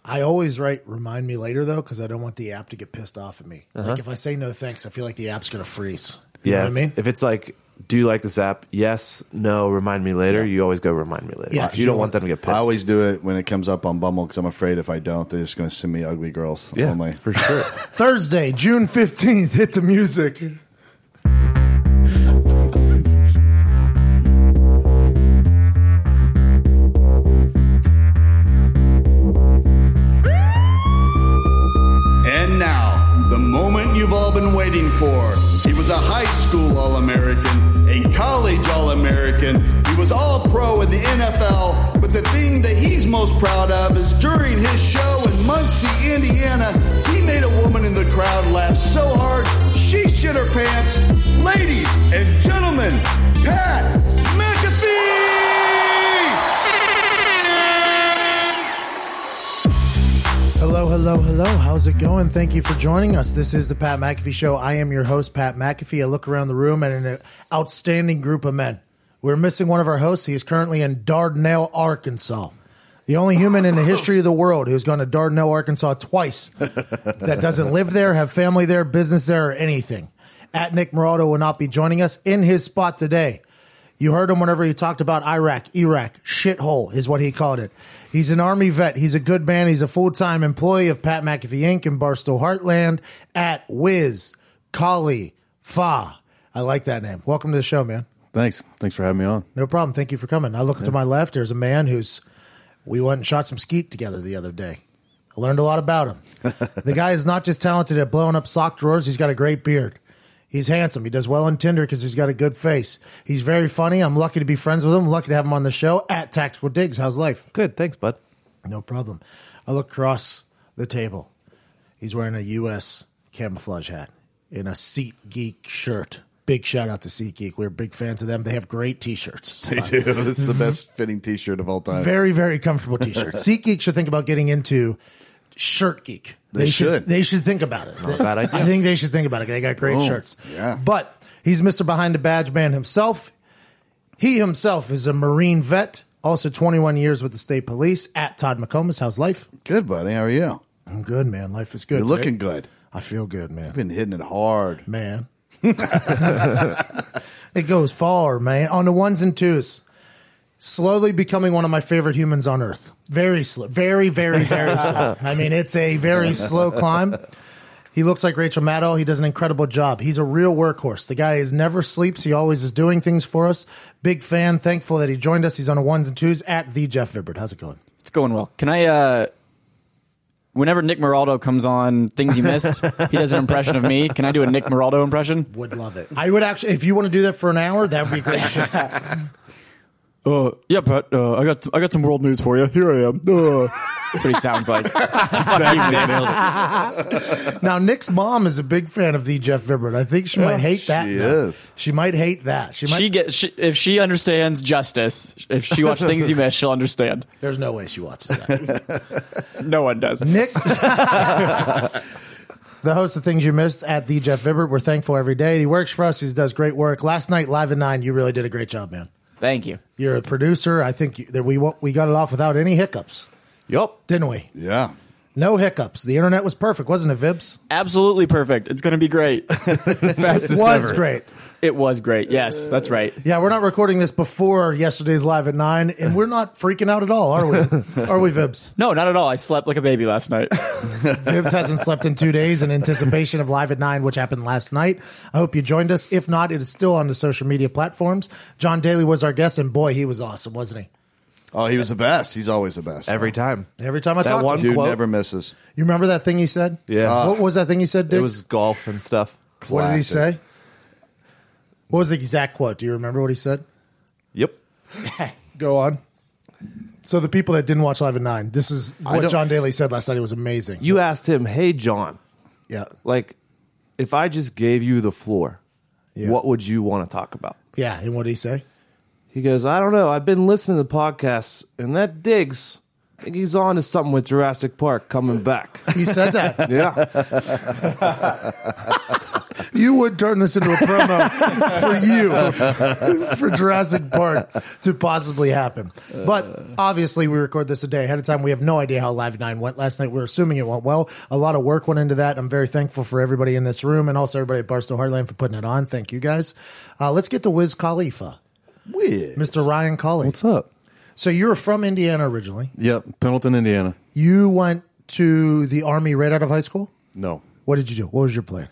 I always write remind me later, though, because I don't want the app to get pissed off at me. Like, if I say no thanks, I feel like the app's going to freeze. You know what I mean? If it's like, do you like this app? Yes, no, remind me later. You always go remind me later. Yeah, you don't want them to get pissed. I always do it when it comes up on Bumble because I'm afraid if I don't, they're just going to send me ugly girls. Yeah, only. for sure. Thursday, June 15th, hit the music. And now, the moment you've all been waiting for. He was a high school All-American, a college All-American. He was All-Pro in the NFL, but the thing that he's most proud of is during his show in Muncie, Indiana, he made a woman in the crowd laugh so hard she shit her pants. Ladies and gentlemen, Pat McAfee! Hello, hello, hello. How's it going? Thank you for joining us. This is the Pat McAfee Show. I am your host, Pat McAfee. I look around the room at an outstanding group of men. We're missing one of our hosts. He is currently in Dardanelle, Arkansas. The only human in the history of the world who's gone to Dardanelle, Arkansas twice that doesn't live there, have family there, business there, or anything. At Nick Moraldo will not be joining us in his spot today. You heard him whenever he talked about Iraq, shithole is what he called it. He's an Army vet. He's a good man. He's a full-time employee of Pat McAfee Inc. in Barstow Heartland at Wiz Khalifa. I like that name. Welcome to the show, man. Thanks for having me on. No problem. Thank you for coming. I look to my left. There's a man we went and shot some skeet together the other day. I learned a lot about him. The guy is not just talented at blowing up sock drawers. He's got a great beard. He's handsome. He does well on Tinder because he's got a good face. He's very funny. I'm lucky to be friends with him. I'm lucky to have him on the show at Tactical Digs. How's life? Good. Thanks, bud. No problem. I look across the table. He's wearing a U.S. camouflage hat in a SeatGeek shirt. Big shout out to SeatGeek. We're big fans of them. They have great T-shirts. They do. This is the best fitting T-shirt of all time. Very, very comfortable T-shirts. SeatGeek should think about getting into Shirt Geek. They should. They should think about it. Not a bad idea. I think they should think about it. They got great shirts. Yeah. But he's Mr. Behind the Badge Man himself. He himself is a Marine vet, also 21 years with the state police. At Todd McComas. How's life? Good, buddy. How are you? I'm good, man. Life is good. You're looking good. I feel good, man. You've been hitting it hard. Man. It goes far, man. On the ones and twos. Slowly becoming one of my favorite humans on earth. Very slow. Very, very, very slow. I mean, it's a very slow climb. He looks like Rachel Maddow. He does an incredible job. He's a real workhorse. The guy never sleeps. He always is doing things for us. Big fan. Thankful that he joined us. He's on the ones and twos at the Jeff Vibbert. How's it going? It's going well. Can I, whenever Nick Moraldo comes on Things You Missed, he does an impression of me. Can I do a Nick Moraldo impression? Would love it. I would actually, if you want to do that for an hour, that would be great shit. Yeah, Pat, I got some world news for you. Here I am. That's what he sounds like. Now, Nick's mom is a big fan of the Jeff Vibbert. I think she might hate that. She is. She might hate that. If she understands justice, if she watches Things You Missed, she'll understand. There's no way she watches that. No one does. Nick, the host of Things You Missed at the Jeff Vibbert. We're thankful every day. He works for us. He does great work. Last night, Live at 9, you really did a great job, man. Thank you. You're a producer. I think that we got it off without any hiccups. Yup. Didn't we? Yeah. No hiccups. The internet was perfect, wasn't it, Vibs? Absolutely perfect. It's going to be great. It was great. It was great. Yes, that's right. Yeah, we're not recording this before yesterday's Live at 9, and we're not freaking out at all, are we? Are we, Vibs? No, not at all. I slept like a baby last night. Vibs hasn't slept in 2 days in anticipation of Live at 9, which happened last night. I hope you joined us. If not, it is still on the social media platforms. John Daly was our guest, and boy, he was awesome, wasn't he? Oh, he was the best. He's always the best. Every time. Every time I talk to one him. Dude quote? never misses. You remember that thing he said? Yeah. What was that thing he said, Dick? It was golf and stuff. What did he Classic. say? What was the exact quote? Do you remember what he said? Yep. Go on. So the people that didn't watch Live at 9, this is what John Daly said last night. It was amazing. You asked him, hey, John, Yeah. like, if I just gave you the floor, Yeah. what would you want to talk about? Yeah. And what did he say? He goes, I don't know. I've been listening to the podcasts, and that Diggs, I think he's on to something with Jurassic Park coming back. He said that. Yeah. You would turn this into a promo for you, for Jurassic Park to possibly happen. But obviously, we record this a day ahead of time. We have no idea how Live 9 went last night. We're assuming it went well. A lot of work went into that. I'm very thankful for everybody in this room and also everybody at Barstool Heartland for putting it on. Thank you, guys. Let's get to Wiz Khalifa. Wiz. Mr. Ryan Colley. What's up? So you're from Indiana originally. Yep, Pendleton, Indiana. You went to the Army right out of high school? No. What did you do? What was your plan?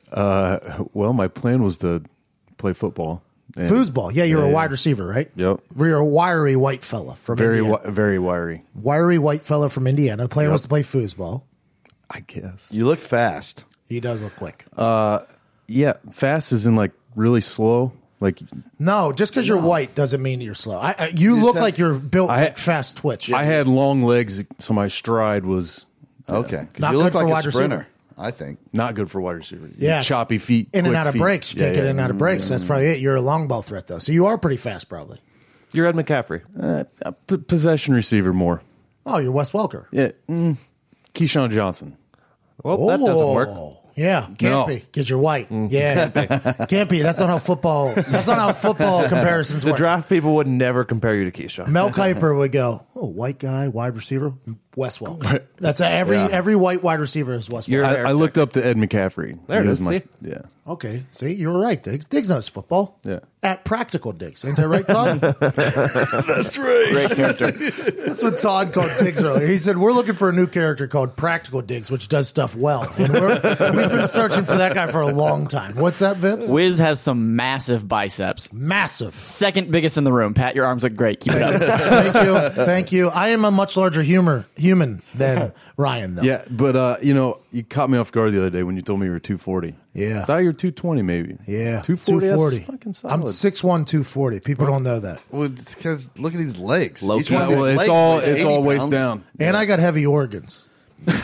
Well, my plan was to play football. And- Foosball. Yeah, you're a Yeah. wide receiver, right? Yep. You're a wiry white fella from Indiana. Very wiry, Wiry white fella from Indiana. The plan was to play foosball. I guess. You look fast. He does look quick. Yeah, fast is in like really slow. Like No, just because you're white doesn't mean you're slow. You look have- like you're built I- like fast twitch. I had long legs, so my stride was Okay. 'Cause Not you look good for like wide a sprinter, receiver. I think. not good for wide receiver. Yeah. Choppy feet, in and quick out of feet. breaks. You can't get in and out of breaks. That's probably it. You're a long ball threat, though. So you are pretty fast, probably. You're Ed McCaffrey. Possession receiver more. Oh, you're Wes Welker. Yeah. Keyshawn Johnson. Well, that doesn't work. Yeah, can't No. be because you're white. Yeah, can't be. That's not how football. That's not how football comparisons The work. draft people would never compare you to Keyshawn. Mel Kiper would go, "Oh, white guy, wide receiver, Wes Welker." That's every white wide receiver is Wes You're- Welker. I looked up to Ed McCaffrey. There it He is, was my- see? Yeah. Okay, see, you were right, Diggs. Diggs knows football. Yeah. At Practical Diggs. Ain't that right, Todd? That's right. Great character. That's what Todd called Diggs earlier. He said, we're looking for a new character called Practical Diggs, which does stuff well. And we've been searching for that guy for a long time. What's that, Vips? Wiz has some massive biceps. Massive. Second biggest in the room. Pat, your arms look great. Keep it up. Thank you. Thank you. I am a much larger human than Ryan, though. Yeah, but you caught me off guard the other day when you told me you were 240. Yeah. I thought you were 220 maybe. Yeah. 240. That's fucking solid. I'm 6'1", 240. People don't know that. Well, it's because look at these legs. Low Each key. one of Well, his it's legs weighs 80 all waist pounds. down. And I got heavy organs. You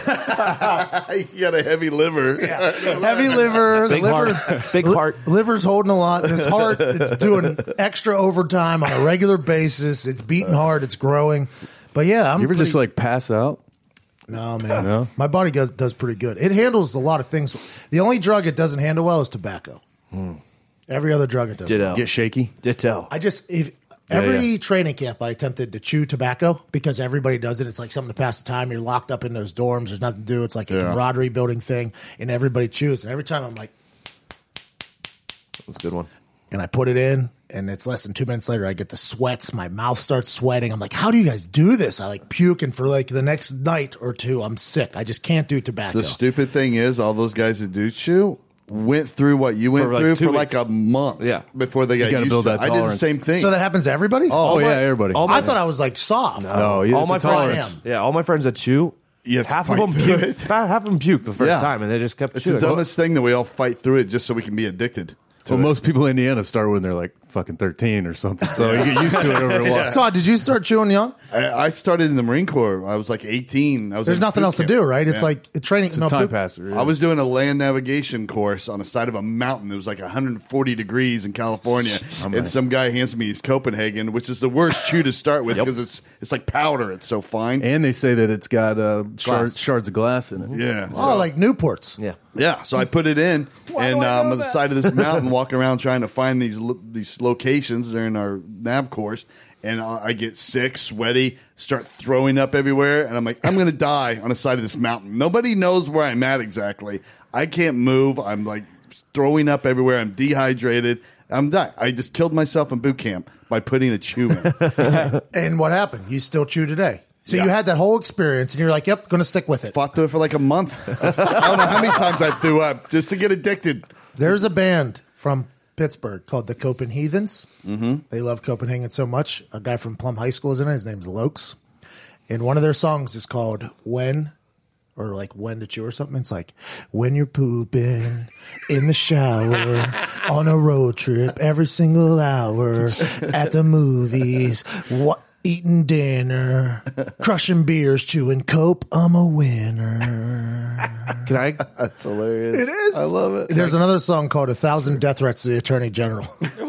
got a heavy liver. Heavy liver. Big liver, heart. Big heart. Liver's holding a lot. This heart, it's doing extra overtime on a regular basis. It's beating hard. It's growing. But yeah, I'm You ever pretty- just like pass out? No, man. No? My body does pretty good. It handles a lot of things. The only drug it doesn't handle well is tobacco. Every other drug it does. Ditto. Get shaky? Ditto. Every training camp I attempted to chew tobacco because everybody does it. It's like something to pass the time. You're locked up in those dorms. There's nothing to do. It's like a camaraderie building thing, and everybody chews. And every time I'm like, That's a good one. and I put it in, and it's less than 2 minutes later, I get the sweats. My mouth starts sweating. I'm like, how do you guys do this? I like puke, and for like the next night or two, I'm sick. I just can't do tobacco. The stupid thing is, all those guys that do chew went through what you went For like through 2 for like weeks. a month. Yeah. Before they got gotta used build to it. that I did the tolerance. same thing. So that happens to everybody? Oh, yeah, everybody. I thought I was like soft. No, all it's my a tolerance. friends, all my friends that chew, You have to half of fight them through puked. it. Half of them puked the first Yeah. time, and they just kept It's chewing. the dumbest thing that we all fight through it just so we can be addicted to Well, it. most people in Indiana start when they're like fucking 13 or something. So you get used to it over a while. Todd, did you start chewing young? I started in the Marine Corps. I was like 18. I was There's in nothing boot else to camp. do, right? It's Yeah. like a training. It's a time passer. I was doing a land navigation course on the side of a mountain. It was like 140 degrees in California, and some guy hands me his Copenhagen, which is the worst chew to start with because it's like powder. It's so fine. And they say that it's got Glass. shards of glass in it. Yeah. Oh, like Newports. Yeah. Yeah, so I put it in, and do I know on the that? side of this mountain, walking around trying to find these locations during our nav course, and I get sick, sweaty, start throwing up everywhere, and I'm like, I'm going to die on the side of this mountain. Nobody knows where I'm at exactly. I can't move. I'm like throwing up everywhere. I'm dehydrated. I'm dying. I just killed myself in boot camp by putting a chew in. And what happened? You still chew today. So Yeah. you had that whole experience, and you're like, yep, going to stick with it. Fought through it for like a month. I don't know how many times I threw up just to get addicted. There's a band from Pittsburgh called the Copenhagens. Mm-hmm. They love Copenhagen so much. A guy from Plum High School is in it. His name's Lokes. And one of their songs is called When, or like When to Chew or something. It's like, when you're pooping in the shower, on a road trip, every single hour, at the movies, eating dinner, crushing beers, chewing cope, I'm a winner. Can I? That's hilarious. It is. I love it. There's another song called 1,000 Death Threats to the Attorney General.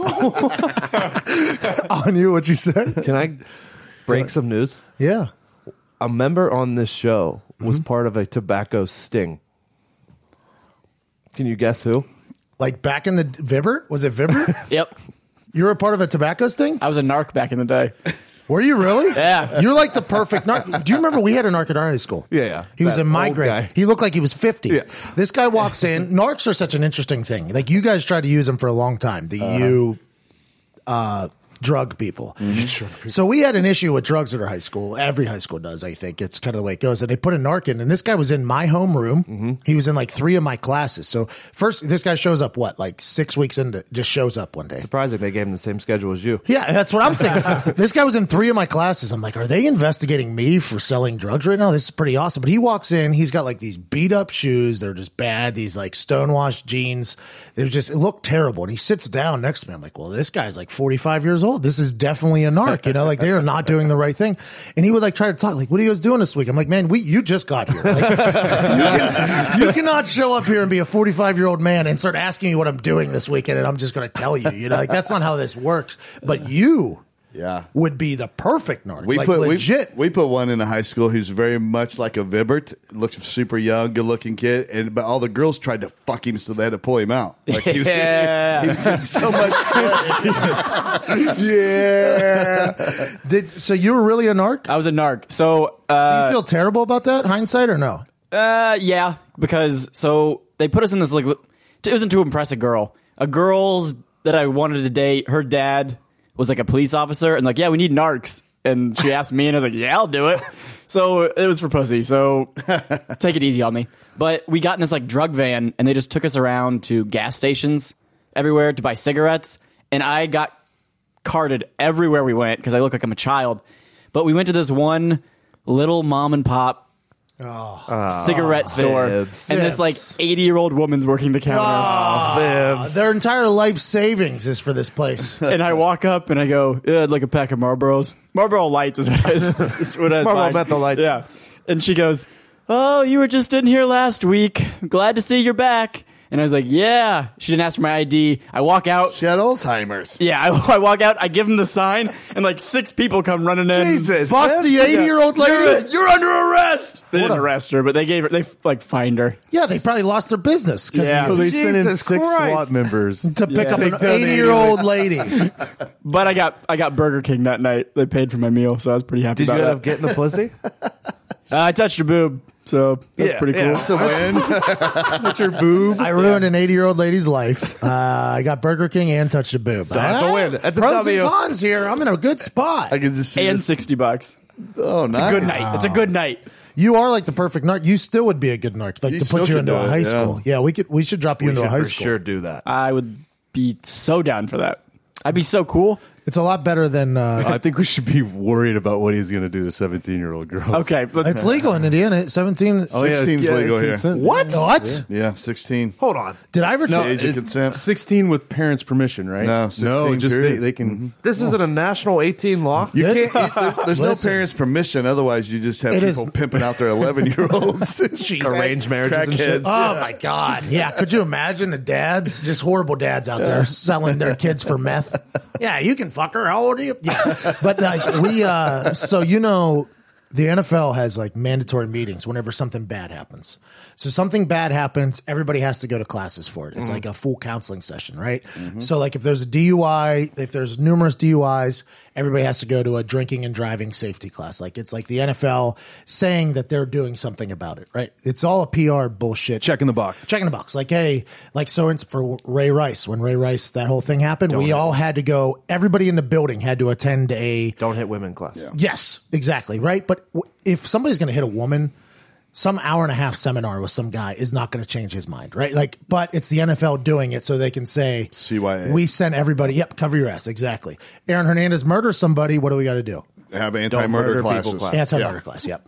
On you, what you said? Can I break some news? Yeah. A member on this show was part of a tobacco sting. Can you guess who? Like back in the Vibert? Was it Vibert? Yep. You were a part of a tobacco sting? I was a narc back in the day. Were you really? Yeah. You're like the perfect narc. Do you remember we had a narc at our high school? Yeah. He was That in my old grade. guy. He looked like he was 50. Yeah. This guy walks in. Narcs are such an interesting thing. Like you guys tried to use them for a long time. Drug people. So we had an issue with drugs at our high school. Every high school does, I think. It's kind of the way it goes. And they put a narc in, and this guy was in my homeroom. He was in like 3 of my classes. So first, this guy shows up, like 6 weeks into, just shows up one day. Surprising they gave him the same schedule as you. Yeah, that's what I'm thinking. This guy was in 3 of my classes. I'm like, are they investigating me for selling drugs right now? This is pretty awesome. But he walks in, he's got like these beat up shoes. They're just bad. These like stonewashed jeans. They're just, it looked terrible. And he sits down next to me. I'm like, well, this guy's like 45 years old. This is definitely a narc, like they are not doing the right thing. And he would like try to talk, like, what are you guys doing this week? I'm like, man, you just got here. Like, you cannot show up here and be a 45-year-old man and start asking me what I'm doing this weekend. And I'm just going to tell you, like that's not how this works. But you would be the perfect narc. Legit. We put one in a high school who's very much like a Vibert, looks super young, good looking kid, but all the girls tried to fuck him, so they had to pull him out. Like he was getting so much. So you were really a narc? I was a narc. So Do you feel terrible about that, hindsight, or no? yeah, because so they put us in this like it wasn't to impress a girl. A girl's that I wanted to date, her dad was like a police officer, and like, yeah, we need narcs. And she asked me, and I was like, yeah, I'll do it. So it was for pussy. So take it easy on me. But we got in this like drug van, and they just took us around to gas stations everywhere to buy cigarettes. And I got carted everywhere we went because I look like I'm a child. But we went to this one little mom and pop cigarette store, Fibs. and this like 80-year-old woman's working the counter. Their entire life savings is for this place. And I walk up and I go, yeah, I'd like a pack of Marlboros. Marlboro Lights is what I is what I Marlboro find. Menthol Lights. Yeah. And she goes, oh, you were just in here last week. Glad to see you're back. And I was like, yeah. She didn't ask for my ID. I walk out. She had Alzheimer's. Yeah, I walk out. I give him the sign, and like 6 people come running in. Jesus. Bust the 80-year-old lady. You're under arrest. They didn't arrest her, but they like fined her. Yeah, they probably lost their business because Yeah. So they sent in Jesus 6 Christ. SWAT members. to pick up an Take down the 80-year-old lady. But I got Burger King that night. They paid for my meal, so I was pretty happy Did you about end that. up getting the pussy? I touched her boob, so that's pretty cool. It's a win. What's your boob? I ruined an 80-year-old lady's life. I got Burger King and touched a boob. that's a win. That's a Pros W. and cons here. I'm in a good spot. I can just see And this. $60. Oh, nice. Good night. It's a good night. You are like the perfect narc. You still would be a good narc, like You to still put you could into do a it, high yeah. school. Yeah, we should drop you We into a should high for school. sure do that. I would be so down for that. I'd be so cool. It's a lot better than. I think we should be worried about what he's going to do to 17-year-old girls. Okay, but It's legal in Indiana. 17. Oh, yeah, 16's yeah, legal here. consent. What? What? Yeah, 16. Hold on. Did I ever? No, say age of consent. 16 with parents' permission, right? No, 16 just period. they can. This isn't a national 18 law. You can't. There's no Listen. parents' permission. Otherwise, you just have It people is- pimping out their 11-year-olds. Arranged marriages and shit. Oh my God! Yeah, could you imagine the dads, just horrible dads out there selling their kids for meth? Yeah, you can fuck her. How old are you? Yeah, but we. So the NFL has like mandatory meetings whenever something bad happens. So something bad happens, everybody has to go to classes for it. It's like a full counseling session, right? So like if there's a DUI, if there's numerous DUIs, everybody has to go to a drinking and driving safety class. Like it's like the NFL saying that they're doing something about it, right? It's all a PR bullshit. Check in the box. Checking the box. Like, hey, like so for Ray Rice, when Ray Rice, that whole thing happened, we all had to go, everybody in the building had to attend a. Don't hit women class. Yes, exactly. Right. But if somebody's going to hit a woman, some hour-and-a-half seminar with some guy is not going to change his mind. Right. Like, but it's the NFL doing it so they can say, CYA. we sent everybody. Yep. Cover your ass. Exactly. Aaron Hernandez murders somebody. What do we got to do? Have Don't anti-murder murder people classes. class. Anti-murder class. Yep.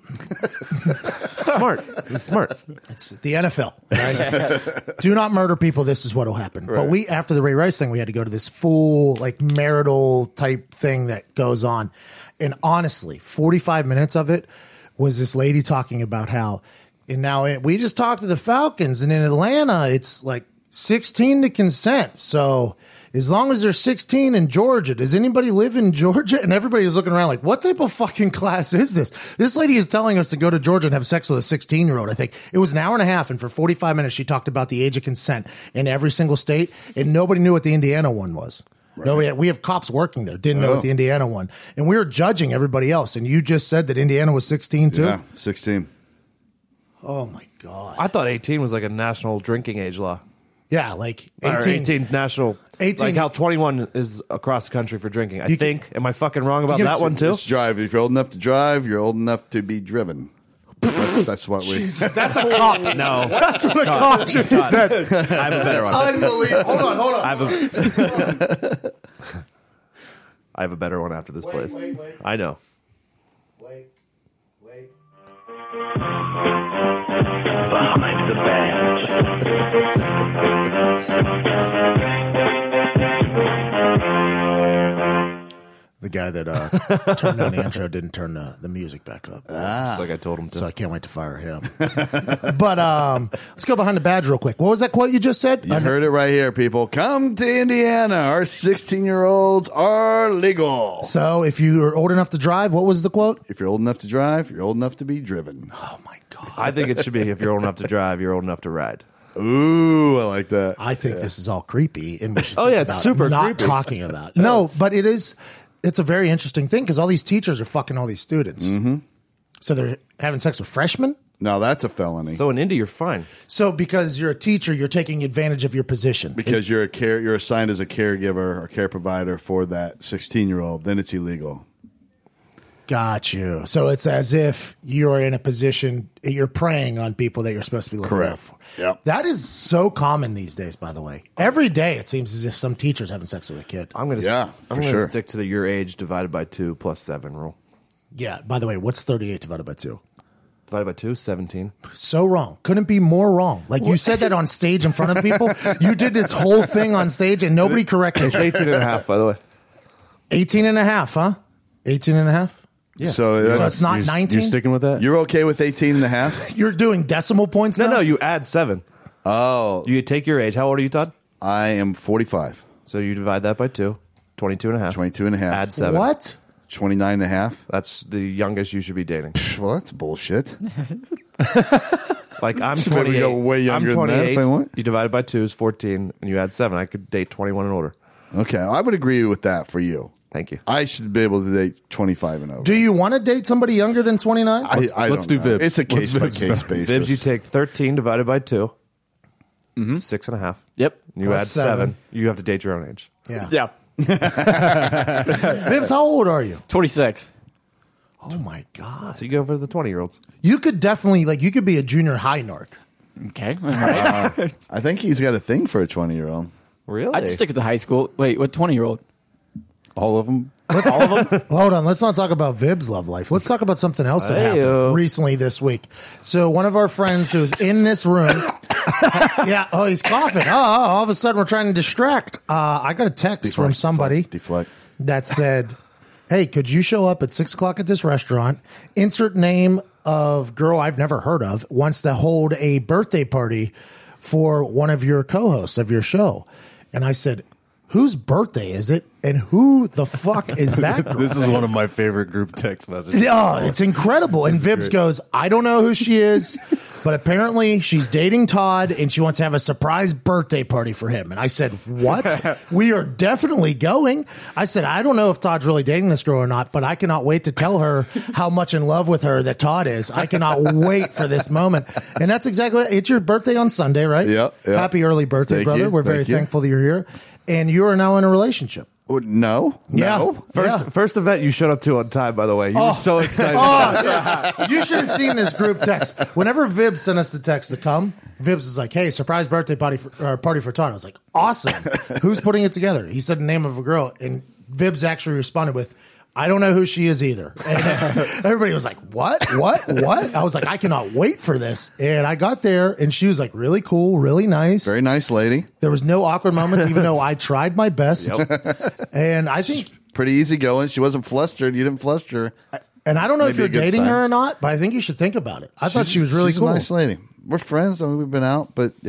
Smart. It's smart. It's the NFL. Right? Do not murder people. This is what will happen. But we, after the Ray Rice thing, we had to go to this full like marital type thing that goes on. And honestly, 45 minutes of it was this lady talking about how, and now we just talked to the Falcons, and in Atlanta, it's like 16 to consent. So as long as they're 16 in Georgia, does anybody live in Georgia? And everybody is looking around like, what type of fucking class is this? This lady is telling us to go to Georgia and have sex with a 16-year-old. I think it was an hour and a half. And for 45 minutes, she talked about the age of consent in every single state. And nobody knew what the Indiana one was. Right. No, we have cops working there. Didn't know what the Indiana one. And we were judging everybody else. And you just said that Indiana was 16 too? Yeah, 16. Oh my God. I thought 18 was like a national drinking age law. Yeah, like 18. Or 18. 18 national. 18. Like how 21 is across the country for drinking. I think. Am I fucking wrong about that one too? It's drive. If you're old enough to drive, you're old enough to be driven. That's what we. That's a cop. No. That's what a cop just said. I have a better one. Unbelievable. Hold on. I have a better one after this, please. Wait. I know. Wait. Behind the The guy that turned on the intro didn't turn the music back up. Just like I told him to. So I can't wait to fire him. But let's go behind the badge real quick. What was that quote you just said? You heard it right here, people. Come to Indiana. Our 16-year-olds are legal. So if you are old enough to drive, what was the quote? If you're old enough to drive, you're old enough to be driven. Oh, my God. I think it should be if you're old enough to drive, you're old enough to ride. Ooh, I like that. I think this is all creepy. And we should Oh, think yeah, it's about super not creepy. talking about it. No, but it is. It's a very interesting thing because all these teachers are fucking all these students. Mm-hmm. So they're having sex with freshmen? No, that's a felony. So in Indy, you're fine. So because you're a teacher, you're taking advantage of your position. Because you're assigned as a caregiver or care provider for that 16-year-old, then it's illegal. Got you. So it's as if you're in a position, you're preying on people that you're supposed to be looking out for. Yep. That is so common these days, by the way. Every day it seems as if some teacher's having sex with a kid. I'm gonna for sure. stick to the your age divided by 2 plus 7 rule. Yeah. By the way, what's 38 divided by 2? Divided by 2, 17. So wrong. Couldn't be more wrong. Like you said that on stage in front of people. You did this whole thing on stage and nobody corrected It's you. 18 and a half, by the way. 18 and a half, huh? 18 and a half? Yeah. So it's not 19? You're sticking with that? You're okay with 18 and a half? You're doing decimal points now? No, you add 7. Oh. You take your age. How old are you, Todd? I am 45. So you divide that by 2. 22 and a half. 22 and a half. Add 7. What? 29 and a half. That's the youngest you should be dating. Well, that's bullshit. Like I'm Maybe 28. go way younger I'm than that 28. if I want. You divide it by 2 is 14, and you add 7. I could date 21 and older. Okay, I would agree with that for you. Thank you. I should be able to date 25 and over. Do you want to date somebody younger than 29? I let's don't do know. Vibs. It's a Let's case-by-case Vibs basis. Vibs, you take 13 divided by 2. 6 and a half. Yep. You Plus add 7. 7. You have to date your own age. Yeah. Yeah. Vims, how old are you? 26. Oh my God. So you go for the 20-year-olds. You could definitely, like, you could be a junior high narc. Okay. All right. I think he's got a thing for a 20-year-old. Really? I'd stick with the high school. Wait, what 20-year-old? All of them? All of them? Hold on. Let's not talk about Vib's love life. Let's talk about something else that happened Hey-o. recently this week. So one of our friends who's in this room. Yeah. Oh, he's coughing. Oh, all of a sudden we're trying to distract. I got a text from somebody Deflect. that said, hey, could you show up at 6 o'clock at this restaurant? Insert name of girl I've never heard of wants to hold a birthday party for one of your co-hosts of your show. And I said, whose birthday is it? And who the fuck is that girl? This is one of my favorite group text messages. Oh, it's incredible. And Vibs goes, I don't know who she is, but apparently she's dating Todd and she wants to have a surprise birthday party for him. And I said, what? We are definitely going. I said, I don't know if Todd's really dating this girl or not, but I cannot wait to tell her how much in love with her that Todd is. I cannot wait for this moment. And that's exactly it. It's your birthday on Sunday, right? Yeah. Happy early birthday, Thank brother. you. We're very Thank you. thankful that you're here. And you are now in a relationship. No. Yeah. No. First event you showed up to on time, by the way. You were so excited. Oh, yeah. You should have seen this group text. Whenever Vibs sent us the text to come, Vibs is like, hey, surprise birthday party for Todd. I was like, awesome. Who's putting it together? He said the name of a girl. And Vibs actually responded with, I don't know who she is either. And everybody was like, what? I was like, I cannot wait for this. And I got there and she was like really cool, really nice. Very nice lady. There was no awkward moments, even though I tried my best. And I think, Pretty easygoing. She wasn't flustered. You didn't fluster her. and I don't know if Maybe a you're good dating sign. her or not, but I think you should think about it. I thought she was really she's cool. a nice lady. We're friends. I mean, we've been out, but yeah,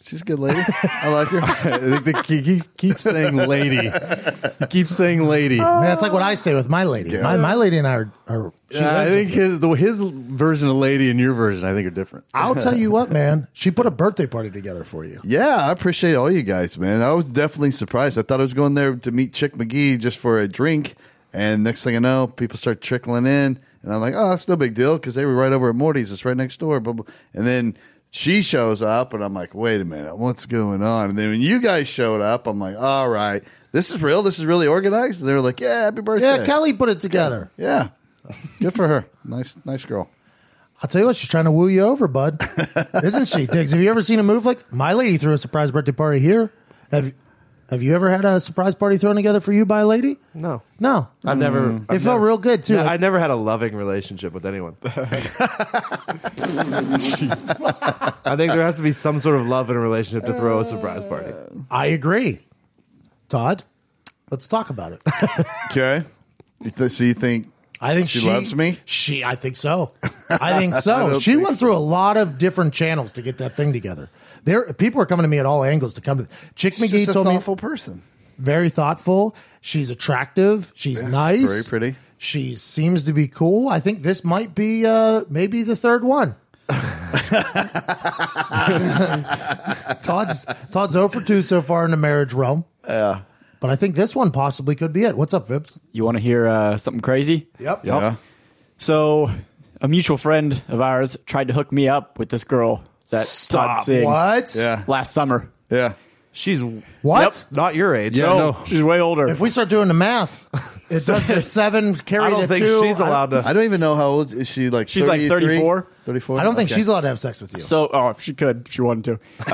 She's a good lady. I like her. I think he keeps saying lady. He keeps saying lady. Man, that's like what I say with my lady. Yeah. My lady and I are I think his version of lady and your version, I think, are different. I'll tell you what, man. She put a birthday party together for you. Yeah, I appreciate all you guys, man. I was definitely surprised. I thought I was going there to meet Chick McGee just for a drink, and next thing I know, people start trickling in, and I'm like, oh, that's no big deal because they were right over at Morty's. It's right next door. Blah, blah. And then she shows up, and I'm like, wait a minute, what's going on? And then when you guys showed up, I'm like, all right, this is real. This is really organized. And they were like, yeah, happy birthday. Yeah, Kelly put it together. Yeah, good for her. Nice girl. I'll tell you what, she's trying to woo you over, bud. Isn't she, Diggs? Have you ever seen a move like my lady threw a surprise birthday party here? Have you ever had a surprise party thrown together for you by a lady? No. No. I've never. It felt real good, too. Yeah, I never had a loving relationship with anyone. I think there has to be some sort of love in a relationship to throw a surprise party. I agree. Todd, let's talk about it. Okay. So you think I think she loves me? I think so. I think so. She went through a lot of different channels to get that thing together. People are coming to me at all angles to come to. Chick she's McGee just told a me thoughtful person. very thoughtful. She's attractive. She's nice. Very pretty. She seems to be cool. I think this might be maybe the third one. Todd's 0 for 2 so far in the marriage realm. Yeah. But I think this one possibly could be it. What's up, Vibs? You want to hear something crazy? Yep. Yeah. So, a mutual friend of ours tried to hook me up with this girl that Todd's seeing What? Yeah. last summer. Yeah. She's What? not your age. Yeah, no. She's way older. If we start doing the math, it does the 7 carry I don't the think 2. she's allowed to. I don't even know how old is she. Like She's like 33? 34. 34. I don't think Okay. she's allowed to have sex with you. So, she could if she wanted to.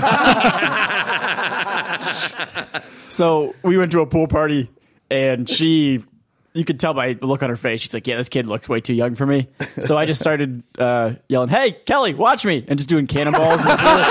So we went to a pool party, and you could tell by the look on her face. She's like, yeah, this kid looks way too young for me. So I just started yelling, hey, Kelly, watch me, and just doing cannonballs.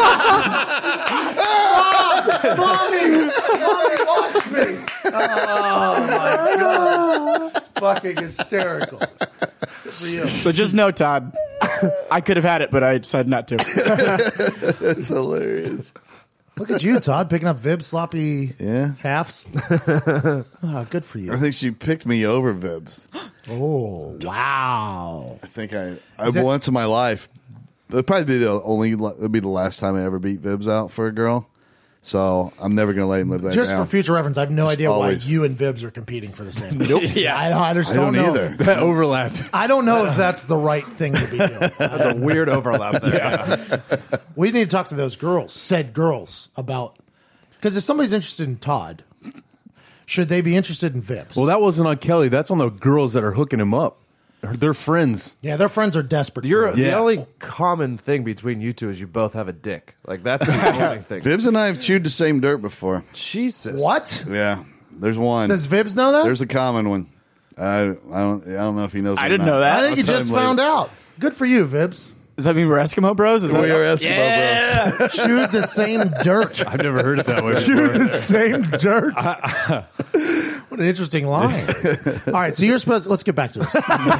Mommy, watch me. Oh, my God. Fucking hysterical. Good for you. So just know, Todd, I could have had it, but I decided not to. It's hilarious. Look at you, Todd, picking up Vibs sloppy Yeah. halves. Oh, good for I you. think she picked me over Vibs. Oh, wow. I think I once in my life. It'd probably be it'd be the last time I ever beat Vibs out for a girl. So I'm never gonna let him live that Just down. for future reference, I have no idea always. why you and Vibs are competing for the same. Yeah. I just I don't don't know. either. That overlap. I don't know if that's the right thing to be doing. That's a weird overlap there. We need to talk to those girls, said girls, about because if somebody's interested in Todd, should they be interested in Vibs? Well, that wasn't on Kelly. That's on the girls that are hooking him up. They're friends. yeah, their friends are desperate. You're for it. the Yeah. only common thing between you two is you both have a dick. Like that's the only thing. Vibs and I have chewed the same dirt before. Jesus. What? Yeah, there's one. Does Vibs know that? There's a common one. I don't know if he knows. I it or didn't not. know that. I think I'll you tell just him later. found out. Good for you, Vibs. Does that mean we're Eskimo bros? Is that We are Eskimo yeah. bros. Chewed the same dirt. I've never heard it that way Chewed before. the same dirt. What an interesting line. All right, so you're supposed. Let's get back to this.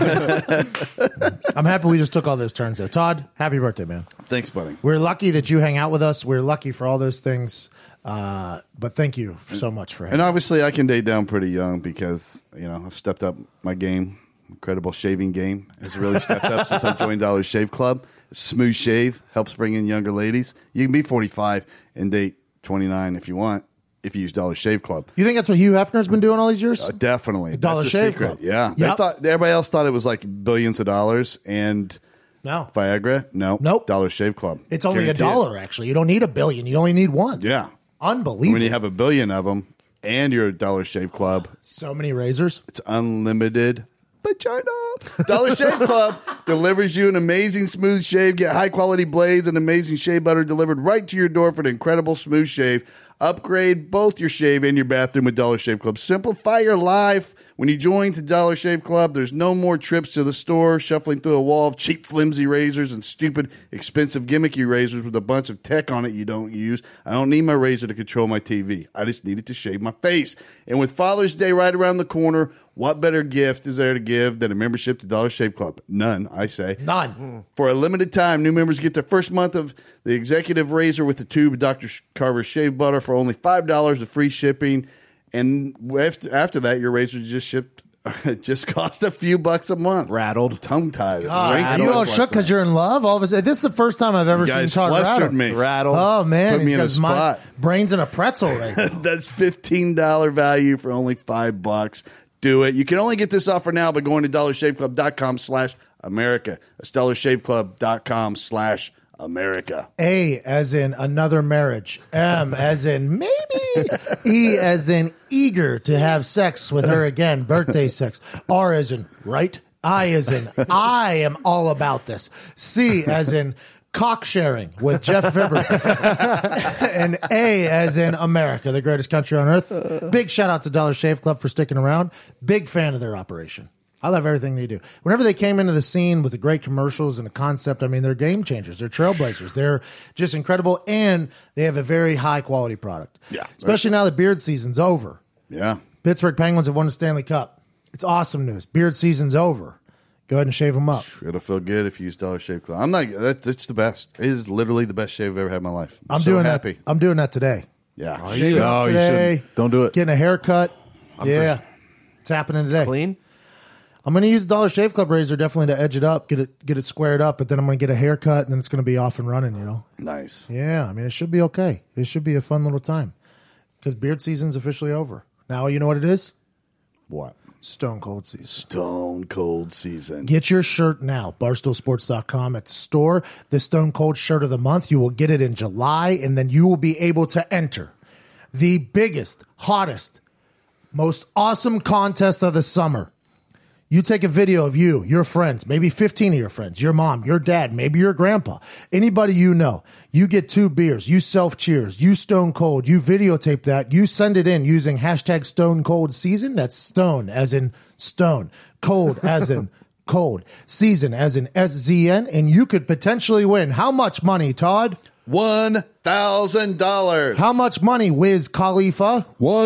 I'm happy we just took all those turns there. Todd, happy birthday, man. Thanks, buddy. We're lucky that you hang out with us. We're lucky for all those things. But thank you so much for And hanging out. obviously, I can date down pretty young because I've stepped up my game. Incredible shaving game has really stepped up since I joined Dollar Shave Club. Smooth shave helps bring in younger ladies. You can be 45 and date 29 if you want. If you use Dollar Shave Club, You think that's what Hugh Hefner's been doing all these years? definitely Dollar That's the Shave secret. Club. Yeah, Yep. everybody else thought it was like billions of dollars and No. Viagra. No, Nope. Dollar Shave Club. It's only Guarantee it. $1, actually. You don't need $1 billion. You only need one. Yeah, Unbelievable. when you have 1 billion of them and you're a Dollar Shave Club, so many razors. it's unlimited vagina. Dollar Shave Club delivers you an amazing smooth shave. Get high quality blades and amazing shea butter delivered right to your door for an incredible smooth shave. Upgrade both your shave and your bathroom with Dollar Shave Club. Simplify your life. When you join the Dollar Shave Club, there's no more trips to the store, shuffling through a wall of cheap, flimsy razors and stupid, expensive, gimmicky razors with a bunch of tech on it you don't use. I don't need my razor to control my TV. I just need it to shave my face. And with Father's Day right around the corner, What better gift is there to give than a membership to Dollar Shave Club? None, I say. None. For a limited time, new members get their first month of the executive razor with the tube of Dr. Carver's shave butter for only $5 of free shipping. And after that, your razor just cost a few bucks a month. Rattled. Tongue-tied. Are you all shook because you're in love? All of a sudden, this is the first time I've ever You seen guys Todd flustered rattle. me. Rattled. Oh, man. Put me He's in got a his spot. brains in a pretzel right now. That's $15 value for only $5. Do it. You can only get this offer now by going to dollarshaveclub.com/America. That's dollarshaveclub.com/America. A as in another marriage. M as in maybe. E as in eager to have sex with her again. Birthday sex. R as in right. I as in I am all about this. C as in cock sharing with Jeff Vibber. And A as in America, the greatest country on earth. Big shout out to Dollar Shave Club for sticking around. Big fan of their operation. I love everything they do. Whenever they came into the scene with the great commercials and the concept, I mean, they're game changers. They're trailblazers. They're just incredible, and they have a very high quality product. Yeah. Especially now that beard season's over. Yeah. Pittsburgh Penguins have won the Stanley Cup. It's awesome news. Beard season's over. Go ahead and shave them up. It'll feel good if you use Dollar Shave Club. I'm not. It's the best. It is literally the best shave I've ever had in my life. I'm so doing happy. that. I'm doing that today. Yeah. Shaving up you today. shouldn't. Don't do it. Getting a haircut. Yeah. It's happening today. Clean? I'm going to use Dollar Shave Club razor definitely to edge it up, get it squared up, but then I'm going to get a haircut, and then it's going to be off and running, you know? Nice. Yeah, I mean, it should be okay. It should be a fun little time because beard season's officially over. Now, you know what it is? What? Stone Cold season. Stone Cold season. Get your shirt now, barstoolsports.com at the store. The Stone Cold shirt of the month. You will get it in July, and then you will be able to enter the biggest, hottest, most awesome contest of the summer. You take a video of you, your friends, maybe 15 of your friends, your mom, your dad, maybe your grandpa, anybody you know. You get 2 beers, you self-cheers, you Stone Cold, you videotape that, you send it in using hashtag Stone Cold Season. That's stone as in stone, cold as in cold, season as in SZN, and you could potentially win. How much money, Todd? $1,000. How much money, Wiz Khalifa?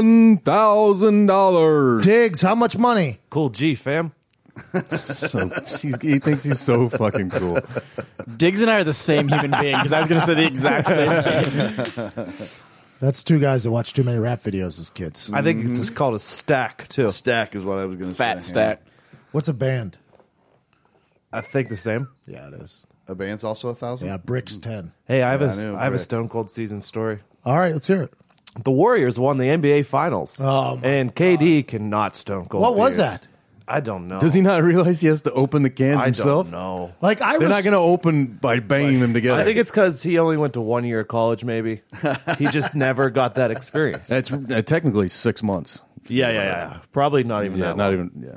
$1,000. Diggs, how much money? Cool G, fam. He thinks he's so fucking cool. Diggs and I are the same human being because I was going to say the exact same thing. That's 2 guys that watch too many rap videos as kids. I think it's just called a stack, too. Stack is what I was going to say. Fat stack. What's a band? I think the same. Yeah, it is. A band's also 1,000? Yeah, Bricks 10. Hey, I have I a knew, I have a Rick. Stone Cold season story. All right, let's hear it. The Warriors won the NBA Finals. Oh, my and KD cannot Stone Cold What was beers. that? I don't know. Does he not realize he has to open the cans I himself? don't know. Like I They're res- not going to open by banging them together. I think it's because he only went to 1 year of college, maybe. He just never got that experience. That's technically 6 months. Yeah. Probably not even Yeah, that not long. even. Yeah.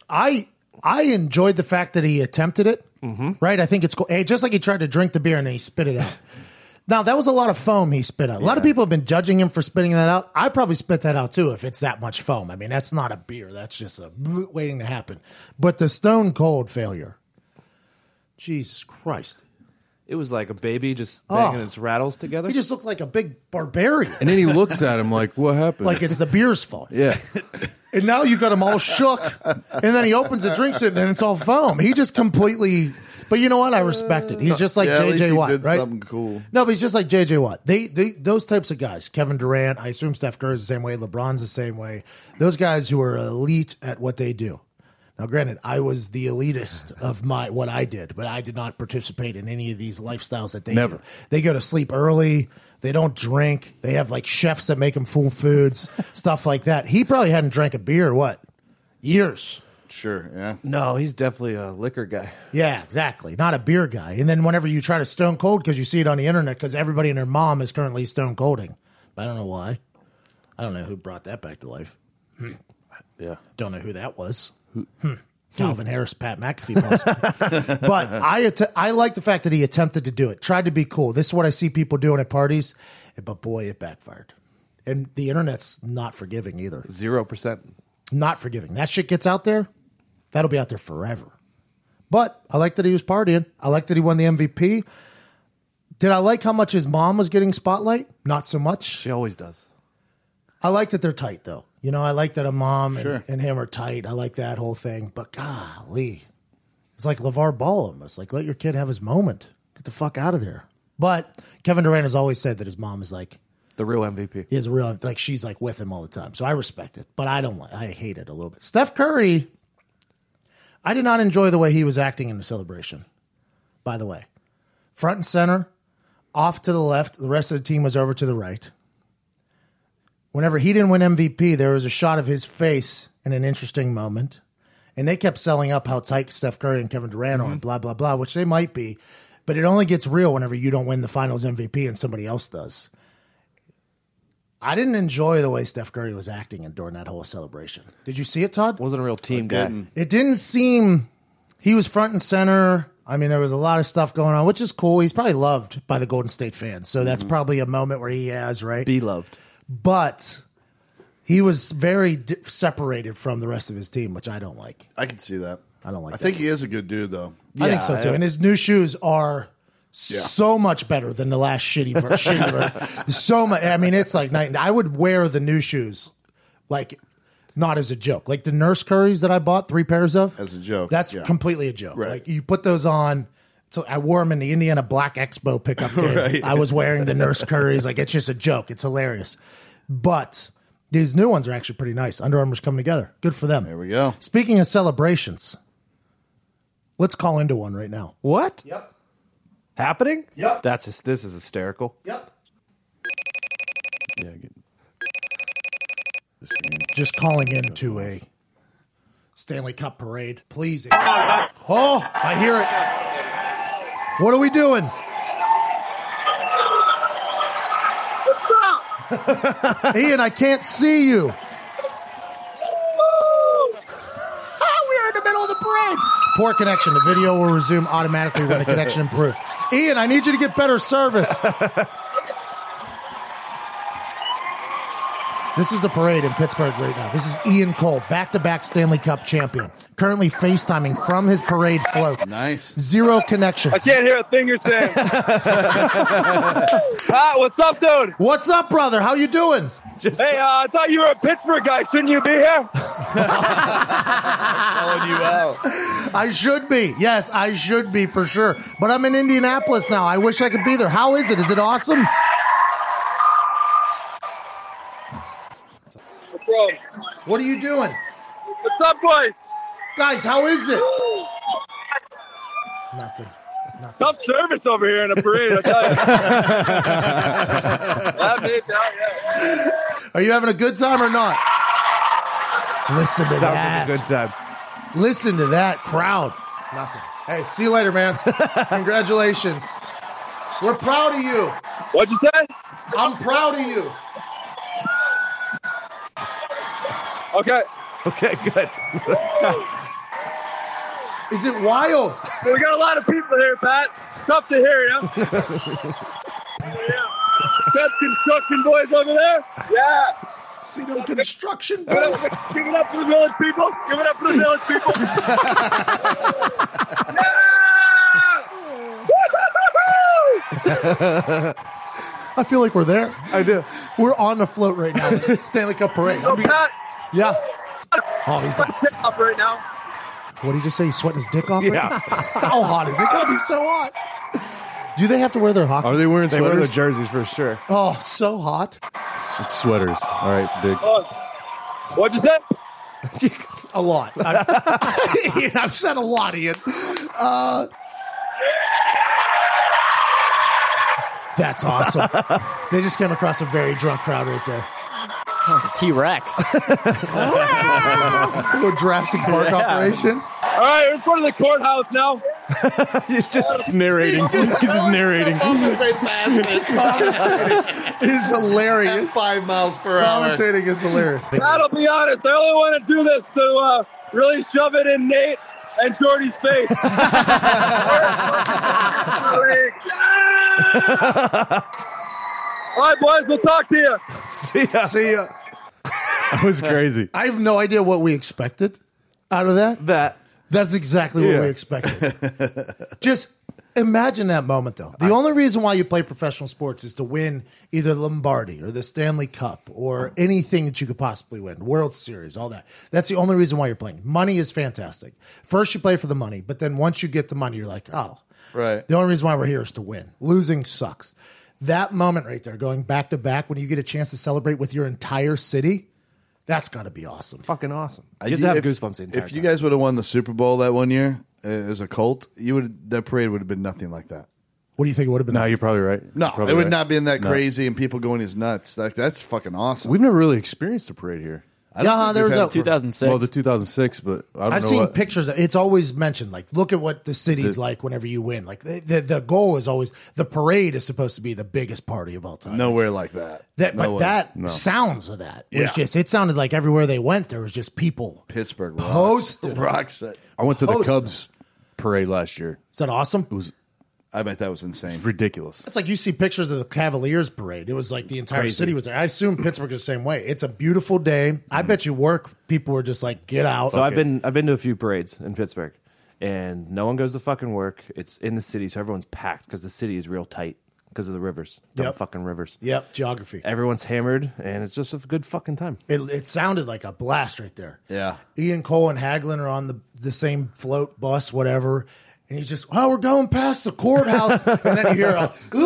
I enjoyed the fact that he attempted it. Mm-hmm. Right? I think it's cool. Hey, just like he tried to drink the beer and then he spit it out. Now, that was a lot of foam he spit out. A lot of people have been judging him for spitting that out. I probably spit that out too if it's that much foam. I mean, that's not a beer. That's just a waiting to happen. But the Stone Cold failure. Jesus Christ. It was like a baby just banging its rattles together. He just looked like a big barbarian. And then he looks at him like, what happened? Like it's the beer's fault. yeah. And now you got him all shook. And then he opens it, drinks it, and it's all foam. He just completely. But you know what? I respect it. He's just like Yeah, at least J.J. he Watt, did right? something cool. No, but he's just like J.J. Watt. They those types of guys. Kevin Durant. I assume Steph Curry is the same way. LeBron's the same way. Those guys who are elite at what they do. Now, granted, I was the elitist of what I did, but I did not participate in any of these lifestyles that they Never. do. They go to sleep early. They don't drink. They have like chefs that make them full foods, stuff like that. He probably hadn't drank a beer, years. Sure, yeah. No, he's definitely a liquor guy. Yeah, exactly. Not a beer guy. And then whenever you try to Stone Cold, because you see it on the internet, because everybody and their mom is currently Stone Colding. I don't know why. I don't know who brought that back to life. Yeah. Don't know who that was. Calvin Harris, Pat McAfee, possibly. But I like the fact that he attempted to do it, tried to be cool. This is what I see people doing at parties, but boy, it backfired. And the internet's not forgiving either. 0%. Not forgiving. That shit gets out there, that'll be out there forever. But I like that he was partying. I like that he won the MVP. Did I like how much his mom was getting spotlight? Not so much. She always does. I like that they're tight, though. You know, I like that a mom and him are tight. I like that whole thing. But golly, it's like LeVar Ball almost. Like, let your kid have his moment. Get the fuck out of there. But Kevin Durant has always said that his mom is like The real MVP. he is a real, like, she's like with him all the time. So I respect it. But I hate it a little bit. Steph Curry, I did not enjoy the way he was acting in the celebration, by the way. Front and center, off to the left. The rest of the team was over to the right. Whenever he didn't win MVP, there was a shot of his face in an interesting moment. And they kept selling up how tight Steph Curry and Kevin Durant are, blah, blah, blah, which they might be. But it only gets real whenever you don't win the finals MVP and somebody else does. I didn't enjoy the way Steph Curry was acting during that whole celebration. Did you see it, Todd? Wasn't a real team guy. It didn't seem he was front and center. I mean, there was a lot of stuff going on, which is cool. He's probably loved by the Golden State fans. So that's probably a moment where he has, right? Be loved. But he was very separated from the rest of his team, which I don't like. I can see that. I don't like I that. think he is a good dude, though. I think so, too. And his new shoes are so much better than the last shitty version. So much. I mean, it's like night and day. I would wear the new shoes, like, not as a joke. Like the Nurse Currys that I bought 3 pairs of. As a joke. That's completely a joke. Right. Like, you put those on. So I wore them in the Indiana Black Expo pickup game. Right. I was wearing the Nurse Currys. Like, it's just a joke. It's hilarious. But these new ones are actually pretty nice. Under Armour's coming together. Good for them. There we go. Speaking of celebrations, let's call into one right now. What? Yep. Happening? Yep. This is hysterical. Yep. Yeah, Just calling into a Stanley Cup parade. Please. Oh, I hear it. What are we doing? Ian, I can't see you. Let's go. We're in the middle of the parade. Poor connection. The video will resume automatically when the connection improves. Ian, I need you to get better service. This is the parade in Pittsburgh right now. This is Ian Cole, back-to-back Stanley Cup champion, currently FaceTiming from his parade float. Nice. 0 connections. I can't hear a thing you're saying. Pat, what's up, dude? What's up, brother? How you doing? Hey, I thought you were a Pittsburgh guy. Shouldn't you be here? Calling you out. I should be. Yes, I should be for sure. But I'm in Indianapolis now. I wish I could be there. How is it? Is it awesome? What's wrong? What are you doing? What's up, boys? Guys, how is it? Nothing. Tough service over here in the parade, I tell you. Are you having a good time or not? Listen to Sounds that. like a good time. Listen to that crowd. Nothing. Hey, see you later, man. Congratulations. We're proud of you. What'd you say? I'm proud of you. Okay. Okay, good. Is it wild? We got a lot of people here, Pat. Tough to hear you. Got construction boys over there? Yeah. See them construction Give it boys. up, give it up for the village people. Give it up for the village people. Yeah! I feel like we're there. I do. We're on the float right now. Stanley Cup parade. Oh, Pat, Yeah. Oh, he's my tip off right now. What did he just say? He's sweating his dick off? Yeah. Right now? How hot is it? Going to be so hot. Do they have to wear their hockey? Are they wearing They wear their sweaters? jerseys for sure. Oh, so hot. It's sweaters. All right, Diggs. What'd you say? A lot. I've said a lot, Ian. That's awesome. They just came across a very drunk crowd right there. Sounds like a T-Rex. A little Jurassic Park operation. All right, we're in front of the courthouse now. He's just narrating. He's just narrating. They passed it. It's hilarious. 5 miles per hour. Commentating is hilarious. Pat, I'll be honest. I only want to do this to really shove it in Nate and Jordy's face. Yeah! All right, boys, we'll talk to you. See ya. See ya. That was crazy. I have no idea what we expected out of that. That. That's exactly what Yeah. we expected. Just Imagine that moment, though. The only reason why you play professional sports is to win either the Lombardi or the Stanley Cup or anything that you could possibly win, World Series, all that. That's the only reason why you're playing. Money is fantastic. First, you play for the money, but then once you get the money, you're like, oh, Right. the only reason why we're here is to win. Losing sucks. That moment right there, going back to back, when you get a chance to celebrate with your entire city, that's got to be awesome. Fucking awesome. You have to have goosebumps the entire If you time. guys would have won the Super Bowl that one year as a Colt, that parade would have been nothing like that. What do you think it would have been? No, you're probably right. No, You're probably it would right. not been that No. crazy and people going as nuts. That's fucking awesome. We've never really experienced a parade here. I don't Yeah, think there we've was had a- 2006. Well, the 2006, but I don't I've know seen what, pictures. It's always mentioned. Like, look at what the city's like whenever you win. Like, the goal is always the parade is supposed to be the biggest party of all time. nowhere like that. That, No but way. that sounds of that was Yeah. just. It sounded like everywhere they went, there was just people. Pittsburgh Posted. rocks it. I went to the Posted. Cubs parade last year. Is that awesome? It was I bet that was insane. ridiculous. It's like you see pictures of the Cavaliers parade. It was like the entire city was there. I assume Pittsburgh is the same way. It's a beautiful day. I bet you people were just like, get out. So I've been to a few parades in Pittsburgh, and no one goes to fucking work. It's in the city, so everyone's packed because the city is real tight because of the rivers, the Yep. fucking rivers. Yep, geography. Everyone's hammered, and it's just a good fucking time. It sounded like a blast right there. Yeah. Ian Cole and Hagelin are on the same float bus, whatever. And he's just, oh, we're going past the courthouse. And then you hear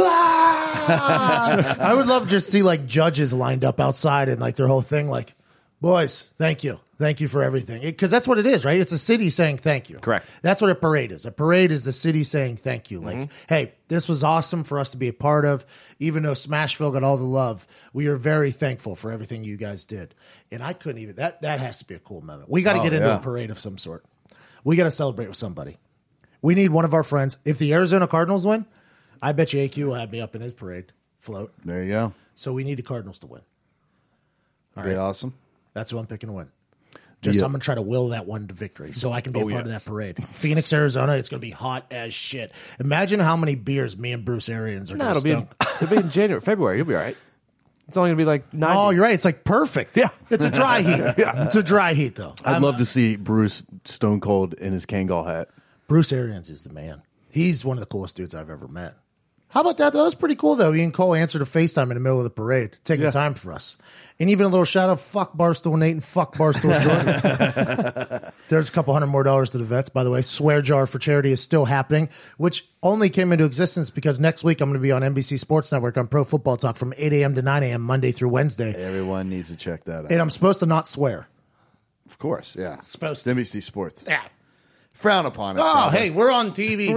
I would love to just see like judges lined up outside and like their whole thing like, boys, thank you. Thank you for everything. Because that's what it is, right? It's a city saying thank you. Correct. That's what a parade is. A parade is the city saying thank you. Like, hey, this was awesome for us to be a part of. Even though Smashville got all the love, we are very thankful for everything you guys did. And I couldn't even, that has to be a cool moment. We got to get into yeah. a parade of some sort. We got to celebrate with somebody. We need one of our friends. If the Arizona Cardinals win, I bet you AQ will have me up in his parade float. There you go. So we need the Cardinals to win. Pretty awesome. That's who I'm picking to win. Just I'm going to try to will that one to victory so I can be a part of that parade. Phoenix, Arizona, it's going to be hot as shit. Imagine how many beers me and Bruce Arians are No, going to it'll be in January, February. You'll be all right. It's only gonna be like 90. Oh, you're right. It's like perfect. Yeah. It's a dry heat. It's a dry heat, though. I'd love to see Bruce Stone Cold in his Kangol hat. Bruce Arians is the man. He's one of the coolest dudes I've ever met. How about that? That was pretty cool, though. Ian Cole answered a FaceTime in the middle of the parade, taking time for us. And even a little shout out, fuck Barstool Nate and fuck Barstool Jordan. There's a couple $100 more to the vets, by the way. Swear Jar for Charity is still happening, which only came into existence because next week I'm going to be on NBC Sports Network on Pro Football Talk from 8 a.m. to 9 a.m. Monday through Wednesday. Everyone needs to check that out. And I'm supposed to not swear. Of course, yeah. Supposed to. NBC Sports. Yeah. Frown upon it. Oh, probably. hey, we're on TV.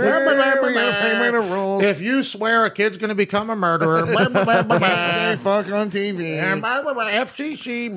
If you swear a kid's going to become a murderer, Hey, fuck on TV. FCC.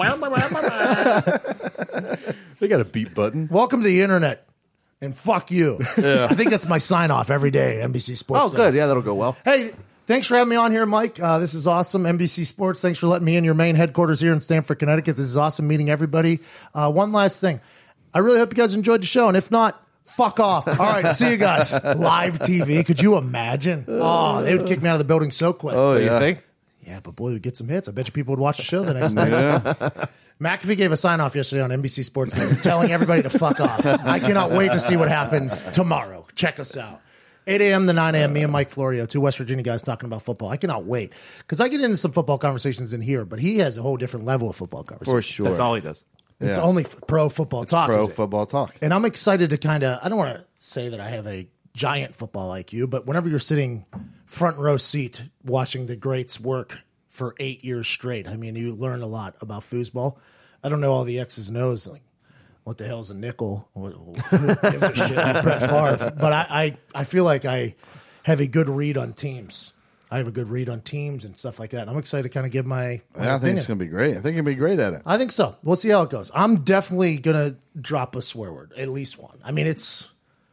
They got a beat button. Welcome to the internet, and fuck you. I think that's my sign off every day. NBC Sports. Oh, good. Yeah, that'll go well. Hey, thanks for having me on here, Mike. This is awesome. NBC Sports. Thanks for letting me in your main headquarters here in Stamford, Connecticut. This is awesome meeting everybody. One last thing. I really hope you guys enjoyed the show, and if not, fuck off. All right, see you guys. Live TV. Could you imagine? Oh, they would kick me out of the building so quick. Oh, What do yeah. you think? Yeah, but boy, we'd get some hits. I bet you people would watch the show the next night. McAfee gave a sign off yesterday on NBC Sports telling everybody to fuck off. I cannot wait to see what happens tomorrow. Check us out. 8 a.m. to 9 a.m., me and Mike Florio, two West Virginia guys talking about football. I cannot wait because I get into some football conversations in here, but he has a whole different level of football conversation. For sure. That's all he does. It's Yeah. only pro football talk. Pro is it? football talk. And I'm excited to kind of, I don't want to say that I have a giant football IQ, but whenever you're sitting front row seat watching the greats work for 8 years straight, I mean, you learn a lot about foosball. I don't know all the X's and O's, like what the hell's a nickel? Who gives a shit? Brett Favre. But I feel like I have a good read on teams. I have a good read on teams and stuff like that. I'm excited to kind of give my Yeah, I think it's opinion. going to be great. I think you're going to be great at it. I think so. We'll see how it goes. I'm definitely gonna drop a swear word, at least one. I mean, it's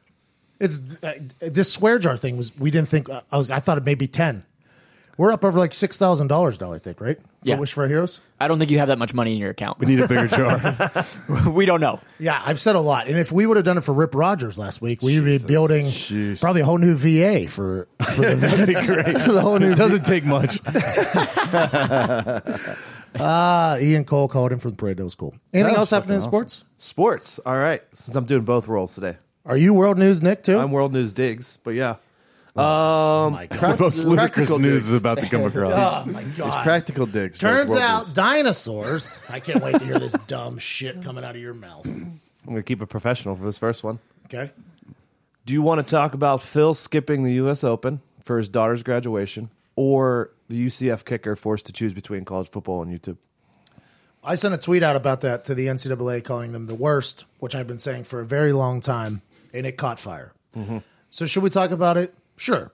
this swear jar thing was. We didn't think. I thought it may be 10. We're up over like $6,000 now. I think, right? Yeah. For Wish for Our Heroes. I don't think you have that much money in your account. We need a bigger jar. We don't know. Yeah, I've said a lot. And if we would have done it for Rip Rogers last week, we would be building probably a whole new VA for the vets. The whole new It doesn't take much. Ian Cole called in from the parade. That was cool. Anything else happening in sports? Sports. All right. Since I'm doing both roles today, Are you World News Nick too? I'm World News Diggs. But yeah, My God. The most ludicrous Practical news digs. is about to come across. Oh my God. Practical digs. Turns Those out workers. dinosaurs. I can't wait to hear this dumb shit coming out of your mouth. I'm going to keep it professional for this first one. Okay. Do you want to talk about Phil skipping the U.S. Open for his daughter's graduation or the UCF kicker forced to choose between college football and YouTube? I sent a tweet out about that to the NCAA, calling them the worst, which I've been saying for a very long time, and it caught fire. Mm-hmm. So should we talk about it? Sure.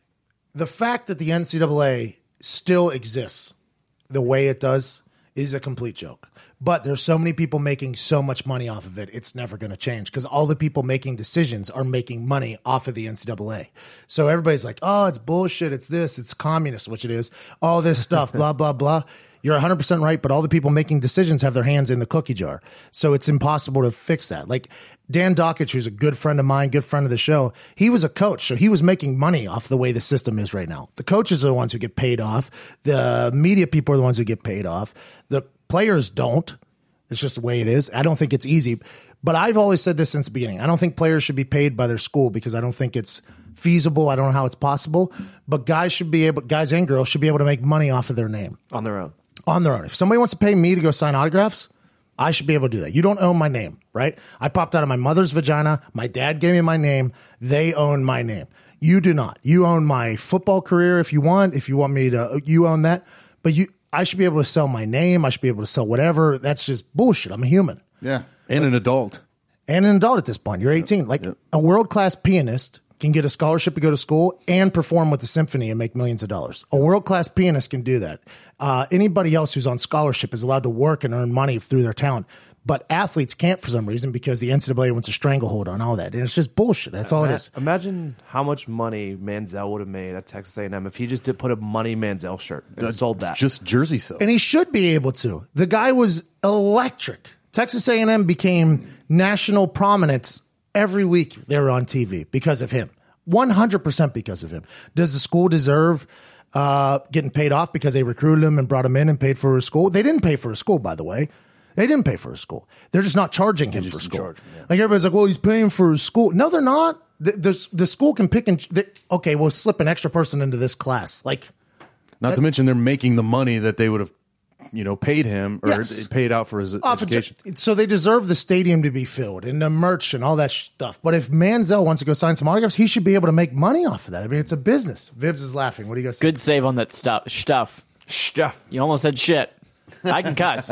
The fact that the NCAA still exists the way it does is a complete joke. But there's so many people making so much money off of it, it's never going to change because all the people making decisions are making money off of the NCAA. So everybody's like, oh, it's bullshit, it's this, it's communist, which it is, all this stuff, blah, blah, blah. You're 100% right, but all the people making decisions have their hands in the cookie jar. So it's impossible to fix that. Like Dan Dockich, who's a good friend of mine, good friend of the show, he was a coach, so he was making money off the way the system is right now. The coaches are the ones who get paid off. The media people are the ones who get paid off. The players don't. It's just the way it is. I don't think it's easy. But I've always said this since the beginning. I don't think players should be paid by their school because I don't think it's feasible. I don't know how it's possible. But guys and girls should be able to make money off of their name. On their own. On their own. If somebody wants to pay me to go sign autographs, I should be able to do that. You don't own my name, right? I popped out of my mother's vagina. My dad gave me my name. They own my name. You do not. You own my football career if you want. If you want me to, you own that. But I should be able to sell my name. I should be able to sell whatever. That's just bullshit. I'm a human. Yeah. And an adult. And an adult at this point. You're 18. A world-class pianist can get a scholarship to go to school and perform with the symphony and make millions of dollars. A world-class pianist can do that. Anybody else who's on scholarship is allowed to work and earn money through their talent. But athletes can't for some reason because the NCAA wants a stranglehold on all that. And it's just bullshit. That's all it is. Imagine how much money Manziel would have made at Texas A&M if he just did put a Money Manziel shirt and sold that. Just jersey sales. And he should be able to. The guy was electric. Texas A&M became national prominence every week they were on TV because of him. 100% because of him. Does the school deserve getting paid off because they recruited him and brought him in and paid for his school? They didn't pay for his school, by the way. They didn't pay for his school. They're just not charging him for school. Like everybody's like, well, he's paying for his school. No, they're not. The school can pick and okay, we'll slip an extra person into this class. Like, Not to mention they're making the money that they would have, paid him or Yes. paid out for his education. So they deserve the stadium to be filled and the merch and all that stuff. But if Manziel wants to go sign some autographs, he should be able to make money off of that. I mean, it's a business. Vibs is laughing. What do you guys say? Good save on that stuff. You almost said shit. I can cuss.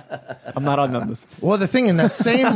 I'm not on this. Well, the thing in that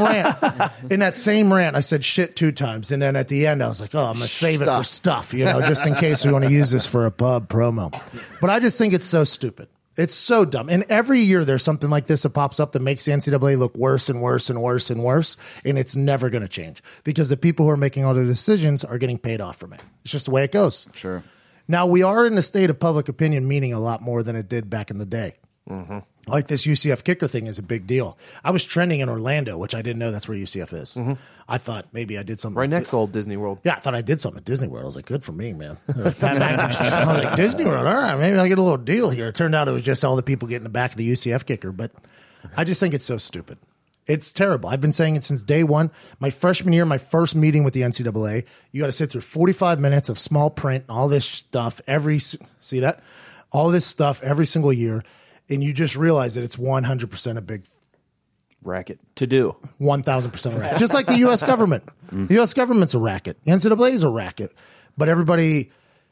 same rant, I said shit 2 times, and then at the end, I was like, "Oh, I'm gonna save it for stuff, just in case we want to use this for a pub promo." But I just think it's so stupid. It's so dumb. And every year there's something like this that pops up that makes the NCAA look worse and worse and worse and worse, and it's never going to change because the people who are making all the decisions are getting paid off from it. It's just the way it goes. Sure. Now we are in a state of public opinion meaning a lot more than it did back in the day. Mm-hmm. Like this UCF kicker thing is a big deal. I was trending in Orlando, which I didn't know that's where UCF is. Mm-hmm. I thought maybe I did something. Right next to old Disney World. Yeah, I thought I did something at Disney World. I was like, good for me, man. I was like, Disney World, all right, maybe I get a little deal here. It turned out it was just all the people getting the back of the UCF kicker. But I just think it's so stupid. It's terrible. I've been saying it since day one. My freshman year, my first meeting with the NCAA, you got to sit through 45 minutes of small print, all this stuff, see that? All this stuff every single year. And you just realize that it's 100% a big Racket. To do. 1,000% a racket. Just like the U.S. government. The U.S. government's a racket. The NCAA is a racket. But everybody,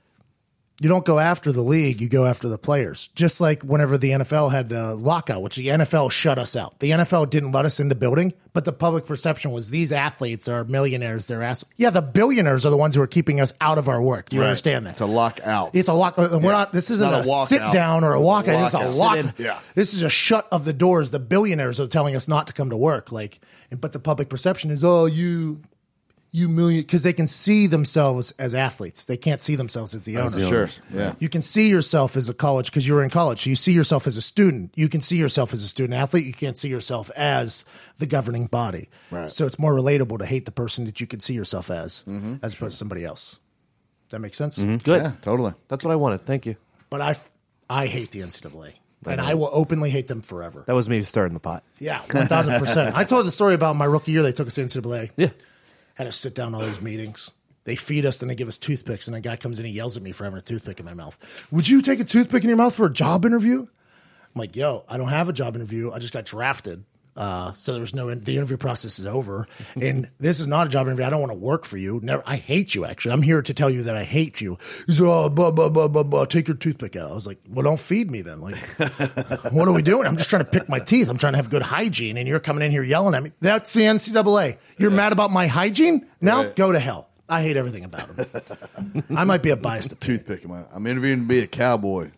you don't go after the league, you go after the players. Just like whenever the NFL had a lockout, which the NFL shut us out. The NFL didn't let us in the building, but the public perception was these athletes are millionaires, they're assholes. Yeah, the billionaires are the ones who are keeping us out of our work. Do you understand that? It's a lockout. It's a lock. We're not. This isn't Not a a walkout. sit down or a walkout. It's a lock. Yeah. This is a shut of the doors. The billionaires are telling us not to come to work. But the public perception is, oh, you million, because they can see themselves as athletes. They can't see themselves as the owner. Sure. Yeah. You can see yourself as a college because you were in college. So you see yourself as a student. You can see yourself as a student athlete. You can't see yourself as the governing body. Right. So it's more relatable to hate the person that you can see yourself as opposed to somebody else. That makes sense? Good. Yeah, totally. That's what I wanted. Thank you. But I hate the NCAA. And I will openly hate them forever. That was me stirring the pot. Yeah, 1,000%. I told the story about my rookie year. They took us to NCAA. Yeah. Had to sit down all these meetings. They feed us, then they give us toothpicks, and a guy comes in and yells at me for having a toothpick in my mouth. Would you take a toothpick in your mouth for a job interview? I'm like, yo, I don't have a job interview. I just got drafted. So there was the interview process is over. And this is not a job interview. I don't want to work for you. Never. I hate you, actually. I'm here to tell you that I hate you. He's like, take your toothpick out. I was like, well, don't feed me then. Like, what are we doing? I'm just trying to pick my teeth. I'm trying to have good hygiene. And you're coming in here yelling at me. That's the NCAA. You're mad about my hygiene? Now go to hell. I hate everything about him. I might be a biased opinion. Toothpick. I'm interviewing to be a cowboy.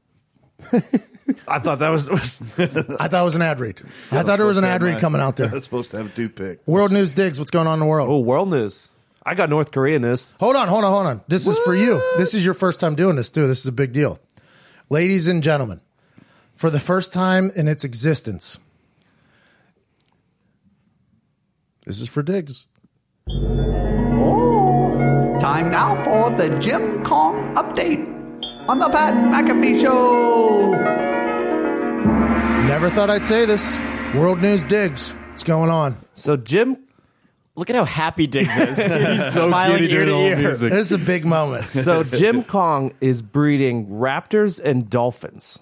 I thought that was I thought it was an ad read. I thought there was an ad read coming out there. I was supposed to have a toothpick. World News Diggs. What's going on in the world? oh, world news. I got North Korea news. Hold on. This is for you. This is your first time doing this, too. This is a big deal. Ladies and gentlemen, for the first time in its existence, this is for Diggs. Time now for the Jim Kong update on the Pat McAfee Show. Never thought I'd say this. World News Diggs. What's going on? So Jim, Look at how happy Diggs is. He's So smiling giddy ear doing to old ear. music. This is a big moment. so Jim Kong is breeding raptors and dolphins.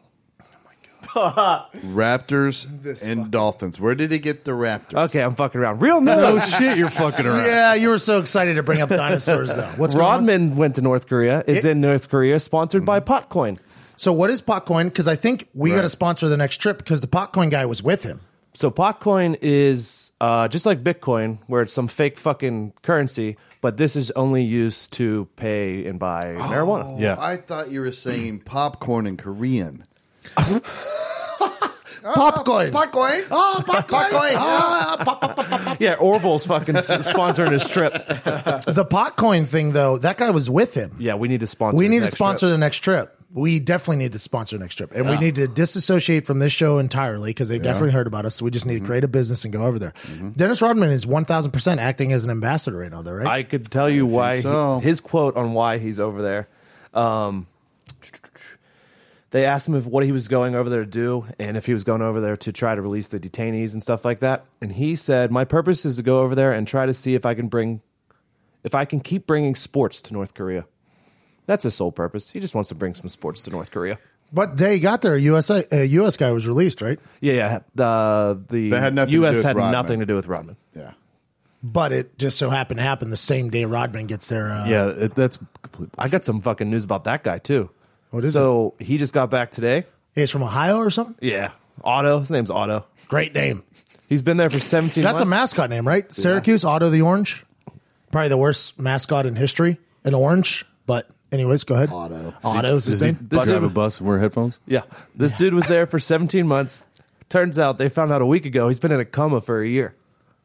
Raptors and dolphins. Where did he get the raptors? Okay, I'm fucking around. Real news. Oh shit, you're fucking around. Yeah, you were so excited to bring up dinosaurs, though. What's going on? Rodman went to North Korea. Is in North Korea, sponsored by Potcoin. So what is Potcoin? Because I think we got to sponsor the next trip because the Potcoin guy was with him. So Potcoin is just like Bitcoin, where it's some fake fucking currency, but this is only used to pay and buy marijuana. Yeah. I thought you were saying popcorn in Korean. Popcoin. Popcorn? Oh, Potcoin. Yeah, Orville's fucking sponsoring his trip. The Potcoin thing, though, that guy was with him. Yeah, we need to sponsor. We his need to next sponsor trip. the next trip. We definitely need to sponsor the next trip. And we need to disassociate from this show entirely because they've definitely heard about us. So we just need to create a business and go over there. Dennis Rodman is 1,000% acting as an ambassador right now, though, right? I could tell you why. so. His quote on why he's over there. They asked him what he was going over there to do and if he was going over there to try to release the detainees and stuff like that. And he said, "My purpose is to go over there and try to see if I can keep bringing sports to North Korea." That's his sole purpose. He just wants to bring some sports to North Korea. But day he got there, a U.S. guy was released, right? Yeah. The That had nothing to U.S. do with had Rodman. nothing to do with Rodman. Yeah. But it just so happened to happen the same day Rodman gets there. Yeah, that's complete. I got some fucking news about that guy too. What is so he just got back today. He's from Ohio or something? Yeah, Otto. His name's Otto. Great name. He's been there for 17 That's months. a mascot name, right? Syracuse, Otto the Orange. Probably the worst mascot in history. An orange. But anyways, go ahead. Otto's his Does he name. drive a bus and wear headphones? Yeah. This dude was there for 17 months. Turns out they found out a week ago he's been in a coma for a year.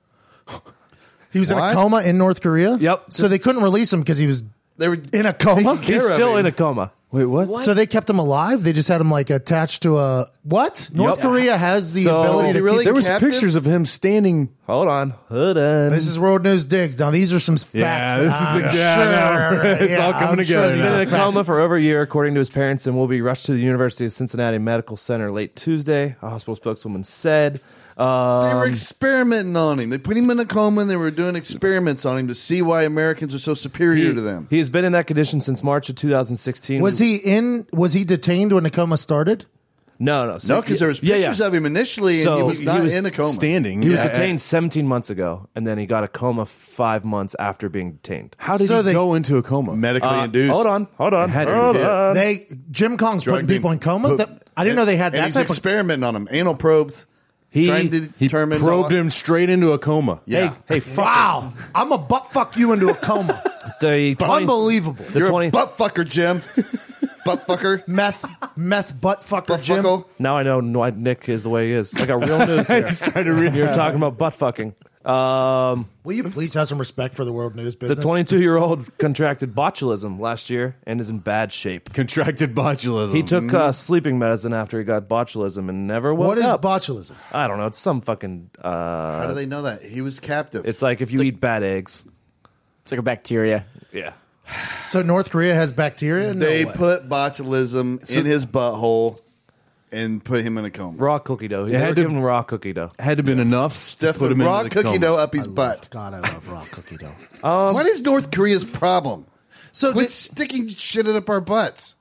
He was in a What? coma in North Korea? Yep. So they couldn't release him because he was They were in a coma? taking He's care of still him. in a coma. Wait, what? So they kept him alive? They just had him like attached to a what? North Korea has the So- ability Is to he really keep. There was captive? pictures of him standing. Hold on. This is World News Diggs. Now these are some facts. Yeah, this is I'm exactly- it's all coming I'm together these He's been are in a facts. coma for over a year, according to his parents, and will be rushed to the University of Cincinnati Medical Center late Tuesday. A hospital spokeswoman said. They were experimenting on him. They put him in a coma and they were doing experiments on him to see why Americans are so superior to them. He has been in that condition since March of 2016. Was he detained when the coma started? No. So, No, because there was pictures of him initially, So and he was not in a coma. Standing. He was Yeah. detained 17 months ago, and then he got a coma 5 months after being detained. How did So he they- go into a coma? Medically induced. Hold on. Had to Hold be. on. Jim Kong's putting Drugged him. people in comas? I didn't know they had and that he's type of. experimenting on him. Anal probes. Trying to He determine probed him straight into a coma. Yeah. Hey, fuck. Wow, I'm a butt fuck you into a coma. The 20 Unbelievable. The You're 20 a butt fucker, Jim. Butt fucker. Meth butt fucker Butt Jim. fucker. Now I know why Nick is the way he is. I got real news here. You're talking about butt fucking. Will you please have some respect for the world news The business? 22-year-old contracted botulism last year and is in bad shape. Contracted botulism. He took sleeping medicine after he got botulism and never woke What is up. botulism? I don't know. It's some fucking. How do they know that? He was captive. It's like if you eat bad eggs. It's like a bacteria. Yeah. So North Korea has bacteria? No they way. put botulism in his butthole and put him in a coma. Raw cookie dough. They had were to- giving him raw cookie dough. Had to been enough to Stuff put the him raw into the cookie coma. dough up his butt. God, I love raw cookie dough. What is North Korea's problem? So Quit sticking shit up our butts.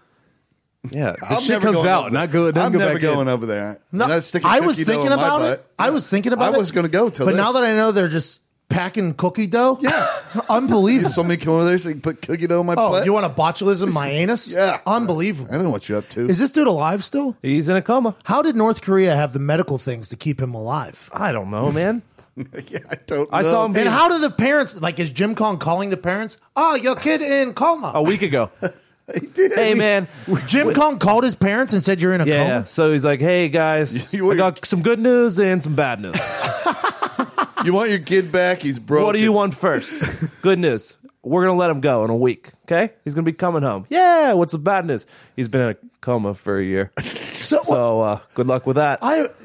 Yeah, the I'm shit never comes going out. over Not there. go. Doesn't I'm go never back going in. over there. No, You're not sticking I was cookie dough thinking in my about butt. it. I was thinking about it. I was going to go till but this. now that I know they're just packing cookie dough, Yeah. unbelievable. Somebody come over there so you can put cookie dough in my Oh, butt. you want a botulism my anus? Yeah. Unbelievable. I don't know what you're up to. Is this dude alive still? He's in a coma. How did North Korea have the medical things to keep him alive? I don't know, man. Yeah, I don't know. I saw him And how do the parents, like, is Jim Kong calling the parents? Oh, your kid in coma. a week ago. He did. Hey, man. Jim Kong called his parents and said you're in a Yeah. coma? So he's like, hey, guys, I got some good news and some bad news. You want your kid back? He's broken. What do you want first? Good news. We're going to let him go in a week, okay? He's going to be coming home. Yeah, what's the bad news? He's been in a coma for a year. So good luck with that.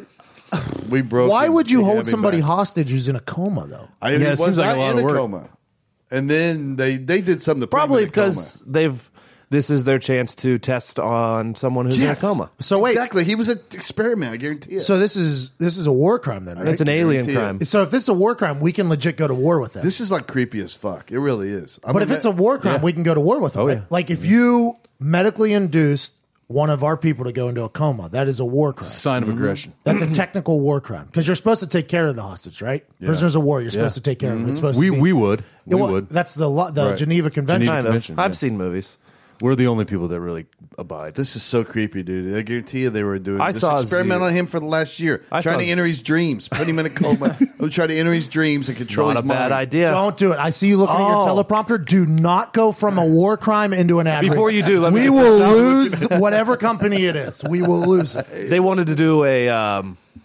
We broke. Why him. would you He hold had me somebody back. hostage who's in a coma, though? I Yeah, it was seems like not a lot in of a work. coma, and then they did something to put him Probably in a because this is their chance to test on someone who's Yes. in a coma. So wait, exactly. He was an experiment. I guarantee it. so this is a war crime then, right? It's an alien guarantee it. crime. So if this is a war crime, we can legit go to war with them. this is like creepy as fuck. It really is. But if it's a war crime, we can go to war with them. Oh, right? yeah. Like if you medically induced one of our people to go into a coma, that is a war crime. Sign of aggression. That's a technical war crime because you're supposed to take care of the hostage, right? Prisoners of war, you're supposed to take care of them. It's supposed to be, We would. Yeah, We well, would. That's the Right. Geneva Convention. Kind of. Convention, I've yeah. seen movies. We're the only people that really abide. This is so creepy, dude. I guarantee you they were doing I this saw experiment Z- on him for the last year. I Trying saw to enter Z- his dreams. Put him in a coma. Try to enter his dreams and control Not his a bad mind. idea. Don't do it. I see you looking at your Oh. teleprompter. Do not go from a war crime into an ad. Before read. you do, let me we get will this out. lose whatever company it is. We will lose it. They wanted to do a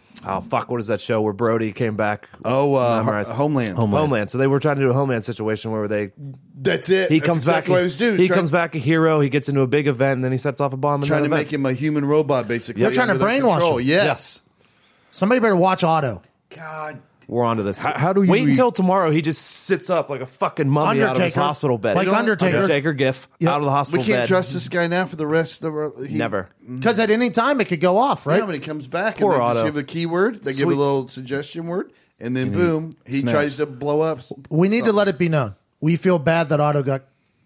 what is that show where Brody came back? Memorized. Homeland. Homeland. So they were trying to do a Homeland situation where That's it. he That's comes exactly back. what he was doing. He comes back a hero. He gets into a big event and then he sets off a bomb. trying to in that make event. him a human robot, basically. They're trying to under their brainwash control. him. Yes. Somebody better watch Otto. God. We're onto this. How do you wait re- until tomorrow? He just sits up like a fucking mummy out of his Undertaker. hospital bed. Like Undertaker. Undertaker gif Yep. out of the hospital We can't bed. trust this guy now for the rest of our... Never. Because at any time it could go off, right? Yeah, when he comes back, Poor and they just Otto. give a keyword, they give a Sweet. little suggestion word, and then boom, he snaps. tries to blow up. We need to let it be known. We feel bad that Otto got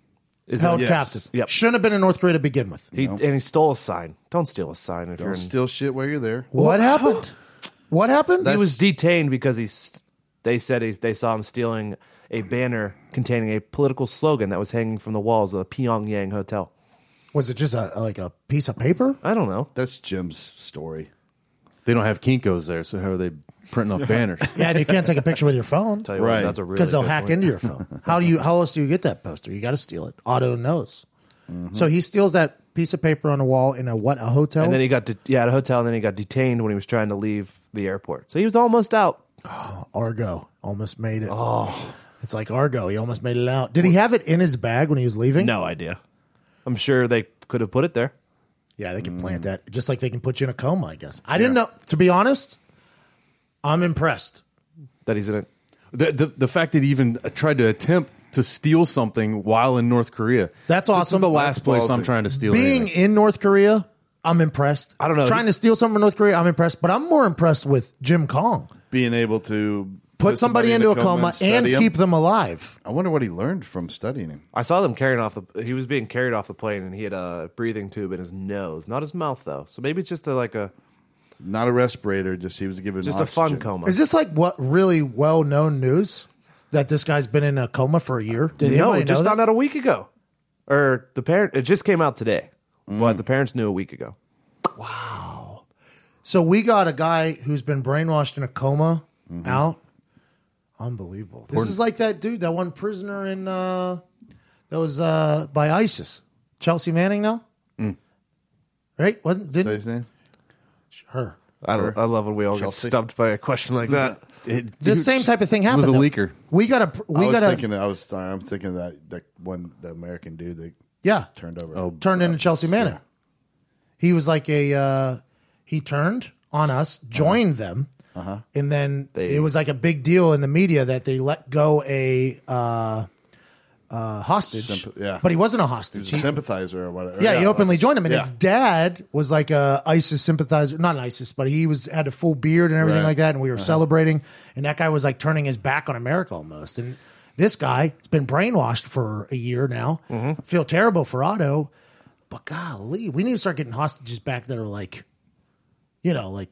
Is held it- Yes. captive. Yep. Shouldn't have been in North Korea to begin with. And he stole a sign. Don't steal a sign if you're Don't in. steal shit while you're there. What happened? What happened? He was detained because they said they saw him stealing a banner containing a political slogan that was hanging from the walls of the Pyongyang hotel. Was it just like a piece of paper? I don't know. That's Jim's story. They don't have Kinko's there, so how are they printing off banners? Yeah, and you can't take a picture with your phone Tell you Right. what, that's a really because they'll good hack point. into your phone. How else do you get that poster? You got to steal it. Otto knows. So he steals that piece of paper on the wall in a hotel? And then he got at a hotel, and then he got detained when he was trying to leave the airport. So he was almost out. Argo almost made it. Oh, it's like Argo. He almost made it out. Did he have it in his bag when he was leaving? No idea. I'm sure they could have put it there. Yeah, they can plant that just like they can put you in a coma. I guess I didn't know. To be honest, I'm impressed. That he's in it. The fact that he even tried to attempt to steal something while in North Korea. That's This awesome. is the last place I'm ballsy. trying to steal. Being anything. in North Korea, I'm impressed. I don't know. Trying to steal something from North Korea, I'm impressed. But I'm more impressed with Jim Kong. Being able to Put somebody into a coma and study him. keep them alive. I wonder what he learned from studying him. I saw them carrying off the. He was being carried off the plane, and he had a breathing tube in his nose, not his mouth though. So maybe it's just a Not a respirator, just he was given just oxygen. a fun coma. Is this like what really well known news that this guy's been in a coma for a year? Did No, anybody it just know found that? out a week ago, or the parent. It just came out today, but the parents knew a week ago. So we got a guy who's been brainwashed in a coma out. Unbelievable. This is like that dude, that one prisoner in that was by ISIS. Chelsea Manning now? Right? Wasn't Say didn't his name? her. I love when we all Chelsea. get stumped by a question like that. The same type of thing It happened. was a though. leaker. We got a we I was got a thinking. I'm thinking that one, the American dude that yeah. turned over. Turned into Chelsea Manning. He was like he turned on us, joined them, and then it was like a big deal in the media that they let go a hostage. Yeah. But he wasn't a He hostage. was a sympathizer or whatever. Yeah, he openly joined him, and Yeah. his dad was like a ISIS sympathizer, not an ISIS, but he had a full beard and everything Right. like that, and we were celebrating, and that guy was like turning his back on America almost, and this guy has been brainwashed for a year now. Mm-hmm. Feel terrible for Otto, but golly, we need to start getting hostages back that are like, like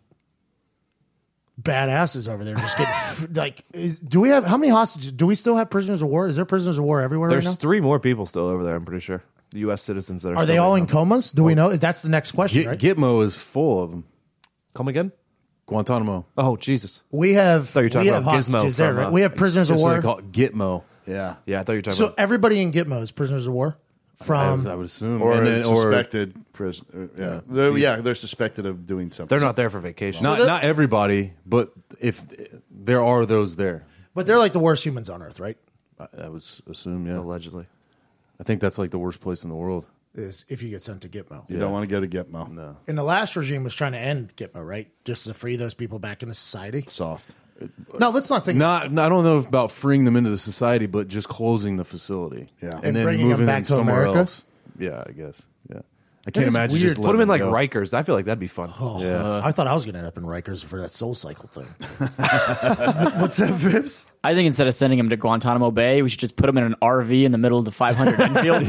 badasses over there, just getting like. Do we have how many hostages? Do we still have prisoners of war? Is there prisoners of war everywhere There's right now? 3 more people still over there. I'm pretty sure the U.S. citizens that are. Are they still all being in held. comas? Do we know? That's the next question, right? Gitmo is full of them. Come again? Guantanamo. Oh Jesus! We have thought you were talking we have about Gizmo hostages there, from, right? We have prisoners of That's what war. they call it, Gitmo. Yeah. Yeah, I thought you were talking So about. everybody in Gitmo is prisoners of war from. I would assume. Or And then- or suspected prison. Yeah. They're suspected of doing something. They're not there for vacation. not everybody, but if there are those there, But they're like the worst humans on earth, right? I would assume. Yeah, Allegedly. I think that's like the worst place in the world. Is if you get sent to Gitmo. You don't want to go to Gitmo. No. And the last regime was trying to end Gitmo, right? Just to free those people back into society. Soft. No, let's not think. I don't know about freeing them into the society, but just closing the facility. Yeah. And bringing them back to somewhere America? else. Yeah, I guess. Yeah, I can't is imagine weird. just Put them in like go. Rikers. I feel like that'd be fun. I thought I was going to end up in Rikers for that Soul Cycle thing. What's that, Vips? I think instead of sending him to Guantanamo Bay, we should just put him in an RV in the middle of the 500 infield.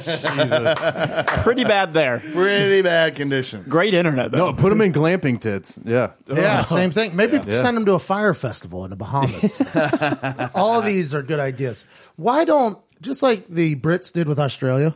Pretty bad there. Pretty bad conditions. Great internet, though. No, put them in glamping tits. Yeah, Yeah, same thing. Maybe send them to a fire festival in the Bahamas. All of these are good ideas. Why don't, just like the Brits did with Australia,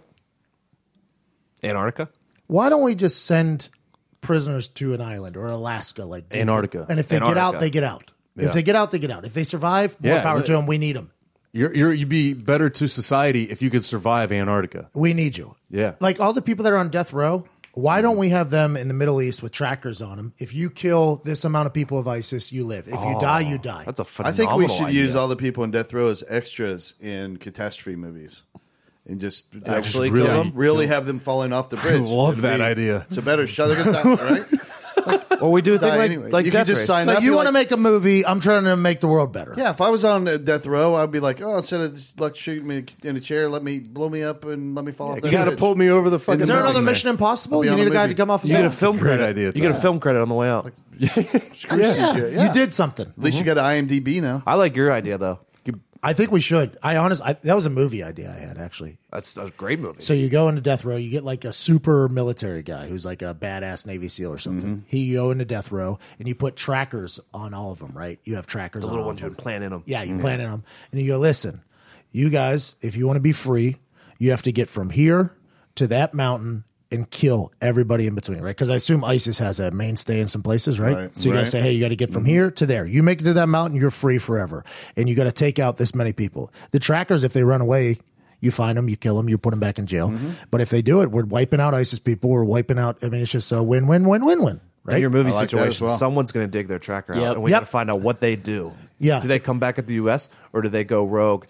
Antarctica. why don't we just send prisoners to an island or Alaska, like Antarctica. And if they get out, Antarctica. they get out. Yeah. If they get out, they get out. If they survive, more Yeah, power but- to them. We need them. you'd be better to society if you could survive Antarctica. We need you. Yeah. Like all the people that are on death row, why don't we have them in the Middle East with trackers on them? If you kill this amount of people of ISIS, you live. If you die, you die. That's a I phenomenal think we should idea. use all the people in death row as extras in catastrophe movies. And just Actually really, kill them? really have them falling off the bridge. love It'd that be- idea. It's a better show. They're gonna die, right? Or we do a thing Die like, anyway. like You Death can just Race. sign So up. you you're want to like- make a movie? I'm trying to make the world better. Yeah, if I was on death row, I'd be like, oh, instead of like shooting me in a chair, blow me up and let me fall off the You got to bridge. pull me over the fucking. Is there mountain another there. Mission Impossible? I'll be You on need a a guy movie. to come off. You get a film great credit. idea, You get a Tom. film credit on the way out. Screw some shit, yeah. You did something. At least you got an IMDb now. I like your idea though. I think we should. That was a movie idea I had actually. That's a great movie. So you go into death row, you get like a super military guy who's like a badass Navy SEAL or something. You go into death row and you put trackers on all of them, right? You have trackers the on little all ones of you them. plant in them. Yeah, you plan in them. And you go, listen, you guys, if you want to be free, you have to get from here to that mountain and kill everybody in between, right? Because I assume ISIS has a mainstay in some places, right? Right, So you got to right. say, hey, you got to get from here to there. You make it to that mountain, you're free forever. And you got to take out this many people. The trackers, if they run away, you find them, you kill them, you put them back in jail. But if they do it, we're wiping out ISIS people. We're wiping out, I mean, it's just a win, win, win, win, win, In right? your movie I like that as situation, well. someone's going to dig their tracker out, Yep. and we Yep. got to find out what they do. Yeah. Do they come back at the U.S. or do they go rogue?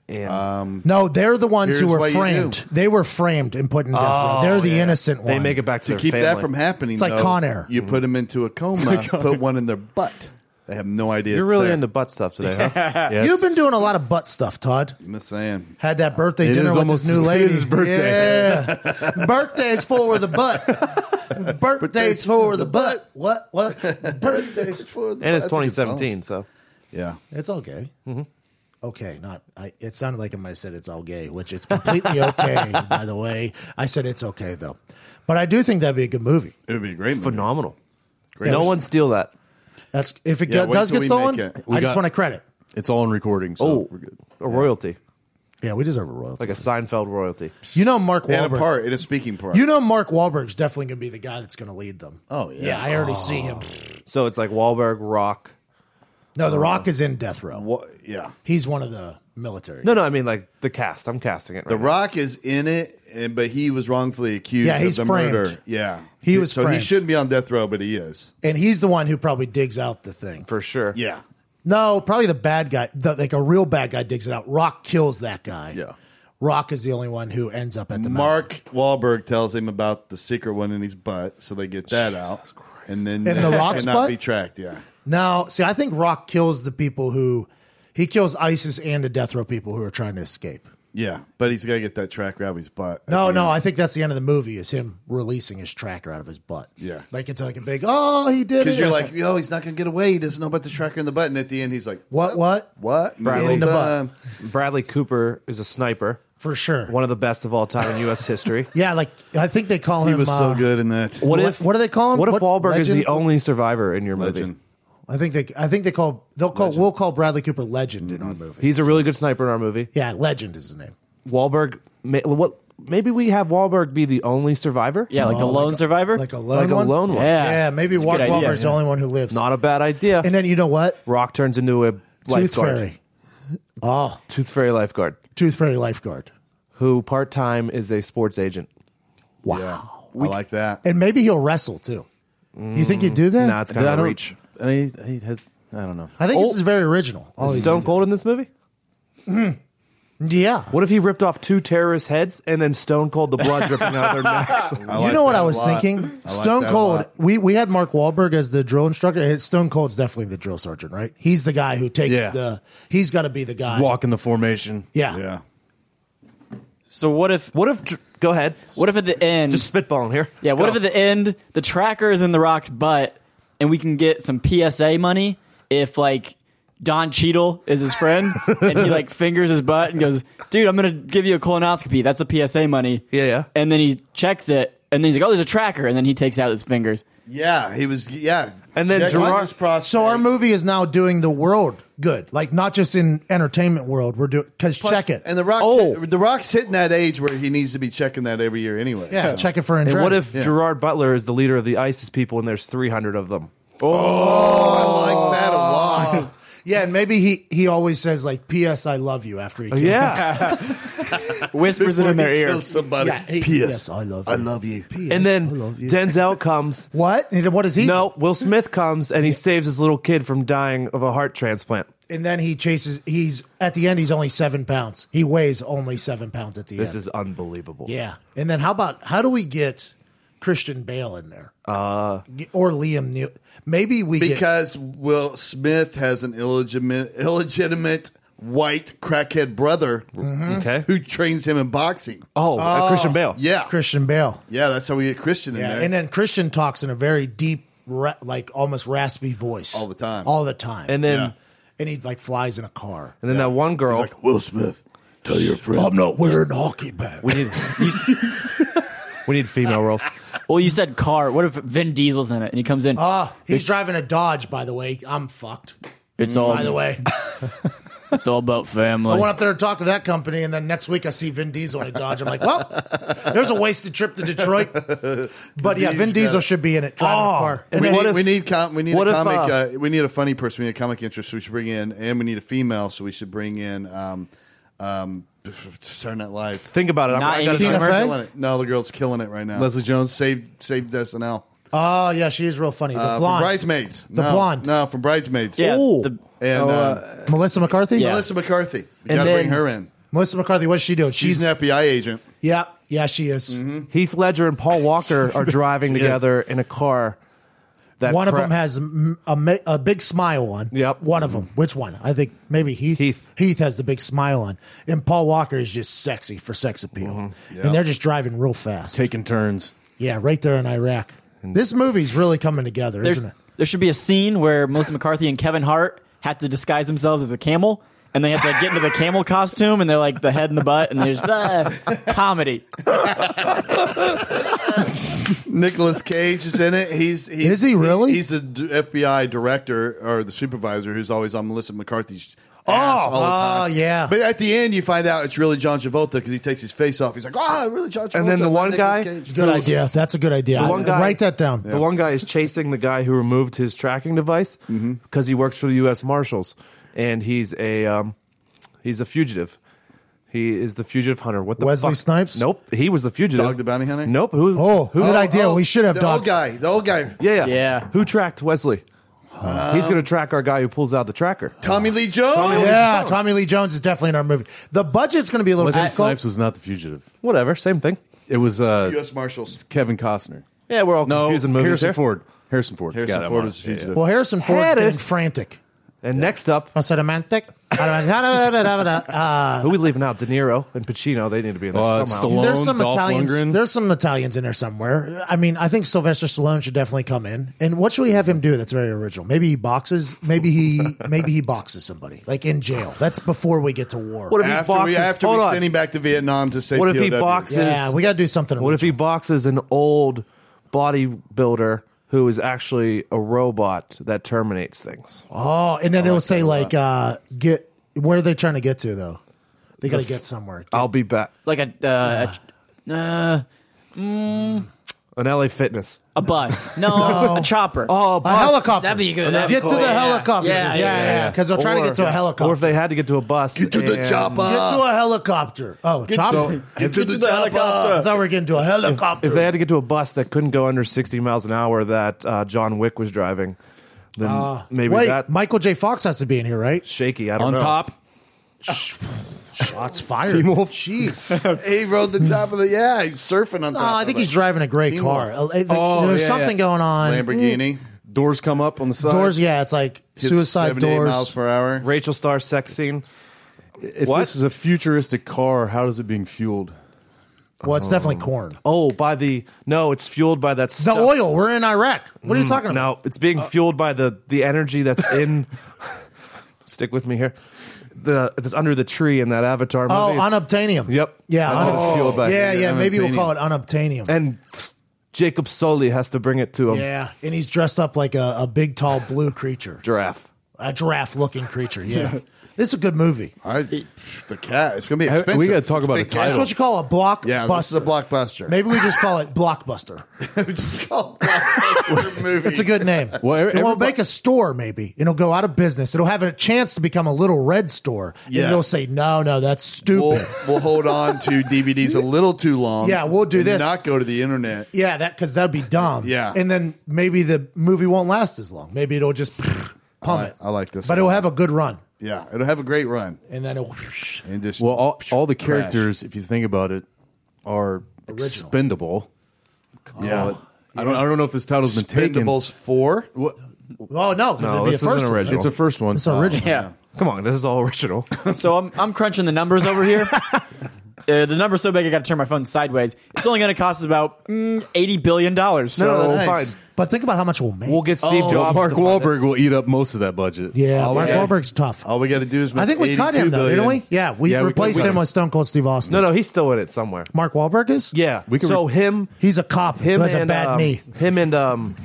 And No, they're the ones who Here's were what you framed. do. They were framed and put in death row. They're the innocent they one. make it back to To their keep that family. from happening, It's like though, Con Air. You put them into a coma, put one in their butt. They have no idea. You're it's really there. into butt stuff today, huh? Yeah, You've been doing a lot of butt stuff, Todd. I'm just saying. Had that birthday It dinner is with almost his new it lady. is his birthday. Yeah. Birthday's for the butt. Birthday's for the butt. What? Birthday's for the And it's That's a good song. 2017, so Yeah. It's okay. Okay, not. It sounded like I might have said it's all gay, which it's completely okay. By the way, I said it's okay though, but I do think that'd be a good movie. It would be a great movie. phenomenal. Yeah, no we- one steal that. That's if it Yeah, wait does till get we stolen. make it. I just want to credit. It's all in recording, so Oh, we're good. a royalty, Yeah, we deserve a royalty. like a Seinfeld royalty. You know, Mark And a Wahlberg. part, in a speaking part. You know, Mark Wahlberg's definitely going to be the guy that's going to lead them. Oh, yeah. Yeah, I already see him. So it's like Wahlberg, Rock. No, The Rock is in death row. What? Yeah. He's one of the military. No, I mean like the cast. I'm casting it. Right The now. Rock is in it, but he was wrongfully accused Yeah, he's of the framed. murder. Yeah. He was So he framed. shouldn't be on death row, but he is. And he's the one who probably digs out the thing. for sure. Yeah. No, probably the bad guy. Like a real bad guy digs it out. Rock kills that guy. Yeah. Rock is the only one who ends up at the mountain. Mark Wahlberg tells him about the secret one in his butt, so they get that out. And then In the Rock's cannot butt? be tracked, yeah. No, see, I think Rock kills the people who he kills ISIS and the death row people who are trying to escape. Yeah, but he's got to get that tracker out of his butt. at No, the no, end. I think that's the end of the movie is him releasing his tracker out of his butt. Yeah. Like it's like a big, oh, he did it. Because you're like, he's not going to get away. He doesn't know about the tracker in the butt. And at the end, he's like, what? What? Bradley. In the butt. Bradley Cooper is a sniper, For sure. one of the best of all time in U.S. history. Yeah, like I think they call He him. was so good in that. What if what do they call him? What if What's Wahlberg is Legend? the only survivor in your movie? Legend. I think we'll call Bradley Cooper Legend in our movie. He's a really good sniper in our movie. Yeah, Legend is his name. Wahlberg. Maybe we have Wahlberg be the only survivor. Yeah, like a lone survivor. Like a lone Like a one. lone one. Yeah. Maybe That's a good idea. Wahlberg's the only one who lives. Not a bad idea. And then you know what? Rock turns into a Tooth lifeguard. Fairy. Oh, Tooth Fairy lifeguard, Tooth Fairy lifeguard. who part time is a sports agent. Wow. Yeah, I like that. And maybe he'll wrestle too. You think he'd do that? Nah, it's kind I of a don't reach. And he has. I don't know. I think this is very original. All Is he's Stone doing. Cold in this movie? Yeah. What if he ripped off 2 terrorists' heads and then Stone Cold the blood dripping out of their necks? You know what I was thinking? Stone Cold. We had Mark Wahlberg as the drill instructor. And Stone Cold's definitely the drill sergeant, right? He's the guy who takes Yeah. He's got to be the guy. Walk in the formation. Yeah. Yeah. So what if? Go ahead. What if at the end? Just spitballing here. Yeah, what Go. if at the end the tracker is in the Rock's butt and we can get some PSA money if like Don Cheadle is his friend and he like fingers his butt and goes, dude, I'm going to give you a colonoscopy. That's the PSA money. Yeah. And then he checks it and then he's like, oh, there's a tracker. And then he takes out his fingers. Yeah, he was. Yeah, And then Jack Gerard- Rogers prostate. So our movie is now doing the world good, like not just in entertainment world. We're doing because Plus- check it. And the Rock's hitting that age where he needs to be checking that every year anyway. Yeah, so. check it for And Andretti. what if Gerard Butler is the leader of the ISIS people and there's 300 of them? Oh, I like that a lot. Yeah, and maybe he always says like "P.S. I love you" after he kills Yeah. Whispers it in their Before he ear. kills somebody. Yeah, he- P.S. yes, I love I you. love you. P.S. And then I love you. Denzel comes. What? And what does he? No, Will Smith comes and he saves his little kid from dying of a heart transplant. And then he chases. He's at the end. He's only 7 pounds. He weighs only 7 pounds at the This end. is unbelievable. Yeah. And then how do we get Christian Bale in there? Or Liam Neal? Maybe we Because Will Smith has an illegitimate white crackhead brother Okay. who trains him in boxing. Christian Bale. Yeah. get Christian Bale. Yeah, that's how we get Christian in Yeah. there. And then Christian talks in a very deep, like almost raspy voice All the time. All the time. And then Yeah. and he like flies in a car. and then that one girl. He's like, Will Smith, tell your friends. I'm not wearing a hockey pad. we need we need female roles. Well, you said car. What if Vin Diesel's in it and he comes in? He's driving a Dodge, by the way. I'm fucked. It's all By the way, it's all about I family. went up there to talk to that company, and then next week I see Vin Diesel in a Dodge. I'm like, well, there's a wasted trip to Detroit. But yeah, Vin Diesel should be in it driving a car. And We what need, if- we need a what if, comic. We need a funny person. We need a comic interest. We should bring in, and we need a female. So we should bring in Saturday Night Live. Think about it. Not I gotta Tina try- Fey? Killing it. No, the girl's killing it right now. Leslie Jones? saved SNL. Oh yeah, she is real funny. The From blonde, Bridesmaids. The no, blonde. No, from Bridesmaids. Yeah, Ooh. And Melissa McCarthy. Yeah. Melissa McCarthy. We And got to bring then- her in. Melissa McCarthy. What's she doing? She's an FBI agent. yeah, she is. Heath Ledger and Paul Walker are driving together in a car. That One of them has a big smile on. Yep. One of them. Which one? I think maybe Heath. Heath has the big smile on, and Paul Walker is just sexy for sex appeal, and they're just driving real fast. Taking turns. Yeah, right there in Iraq. This movie's really coming together, isn't it? There should be a scene where Melissa McCarthy and Kevin Hart had to disguise themselves as a camel, and they have to get into the camel costume, and they're like the head and the butt, and there's comedy. Nicolas Cage is in it. He's Is he really? He's the FBI director or the supervisor who's always on Melissa McCarthy's ass all the time. yeah. But at the end, you find out it's really John Travolta because he takes his face off. He's like, really John Travolta. And then the not one Nicolas guy- Cage." Good idea. That's a good idea. The one guy- Write that down. The one guy is chasing the guy who removed his tracking device because he works for the U.S. Marshals, and he's a fugitive. He is the fugitive hunter. What the Wesley fuck? Snipes? Nope, he was the fugitive. Dog the Bounty Hunter? Nope. Who? Good idea. We should have the dog. old guy. The old guy. Yeah. Yeah. Who tracked Wesley? He's going to track our guy who pulls out the tracker. Tommy Lee Jones. Yeah, Tommy Lee Jones is definitely in our movie. The budget's going to be a little Wesley difficult. Snipes was not the fugitive. Whatever, same thing. It was U.S. Marshals. Kevin Costner. Yeah, we're all No, confusing movies Harrison here. Ford. Harrison Ford. Harrison Got it, Ford I'm was the on. fugitive. Well, Harrison Ford's Had it. getting frantic. And next up, Cinematic. who are we leaving out? De Niro and Pacino. They need to be in there somehow. Stallone, There's some Dolph Italians. Lundgren. There's some Italians in there somewhere. I mean, I think Sylvester Stallone should definitely come in. And what should we have him do? That's very original. Maybe he boxes. Maybe he boxes somebody like in jail. That's before we get to war. What if he boxes? After hold we on. send him back to Vietnam to save What if he POWs. boxes? Yeah, we got to do something. What if he boxes an old bodybuilder who is actually a robot that terminates things? Oh, and then it'll say like, get. Where are they trying to get to though? They got to get somewhere. I'll be back. Like An LA Fitness. a bus. No, a chopper. Oh, A helicopter. That'd be good. Get to the helicopter. Yeah, yeah. Because they'll try to get to a helicopter. Or if they had to get to a bus. Get to the and- chopper. Get to a helicopter. Oh, chopper. Get to the chopper. I thought we were getting to a helicopter. If they had to get to a bus that couldn't go under 60 miles an hour that John Wick was driving, then maybe Wait, that Michael J. Fox has to be in here, right? shaky. I don't On know. top. Shots fired. Team Wolf. Jeez. He rode the top of the. Yeah, he's surfing on top. I think he's driving a great Team car. Wolf. There's yeah, something going on. Lamborghini. Doors come up on the side. Doors, yeah, it's like Hits suicide 78 doors. miles per hour. Rachel Starr sex scene. If What? this is a futuristic car, how is it being fueled? Well, it's definitely corn. Oh, no, it's fueled by that The stuff. oil. We're in Iraq. What are you talking about? No, it's being fueled by the energy that's in. Stick with me here. That's under the tree in that Avatar movie. Oh, It's- unobtainium. Yep. Yeah, That's what it's fueled by. yeah. Maybe we'll unobtainium. call it unobtainium. And Jacob Soli has to bring it to him. Yeah, and he's dressed up like a big, tall blue creature. Giraffe. A giraffe-looking creature, yeah. This is a good movie. The cat. It's going to be expensive. We gotta talk It's about big a cat. That's title. what you call a blockbuster. Yeah, this is a blockbuster. Maybe we just call it Blockbuster. Just call it blockbuster movie. It's a good name. Well, We'll everybody- make a store, maybe. It'll go out of business. It'll have a chance to become a Little Red store. Yeah. And it'll say, no, that's stupid. We'll hold on to DVDs a little too long. Yeah, we'll do and this. Not go to the internet. Yeah, because that'd be dumb. Yeah. And then maybe the movie won't last as long. Maybe it'll just plummet. I like this But a it'll lot. have a good run. Yeah, it'll have a great run. And then it'll. And just Well, all the crash. characters, if you think about it, are expendable. Yeah. I don't know if this title's been taken. Expendables 4. What? Oh, no, because No, it'd be a this isn't first one. original. It's the first one. It's original. Yeah. Come on, this is all original. So I'm crunching the numbers over here. The number's so big I got to turn my phone sideways. It's only going to cost us about $80 billion. So No, that's Nice. fine. But think about how much we'll make. We'll get Steve Well, Jobs. Mark to fund it. Wahlberg will eat up most of that budget. Yeah, Oh, Mark yeah. Wahlberg's tough. All we got to do is make I think we cut 82 him, though, billion. didn't we? Yeah, we Yeah, we- replaced we- him with Stone Cold Steve Austin. No, he's still in it somewhere. Mark Wahlberg is? Yeah. We can so him He's a cop him who has a and bad knee. him and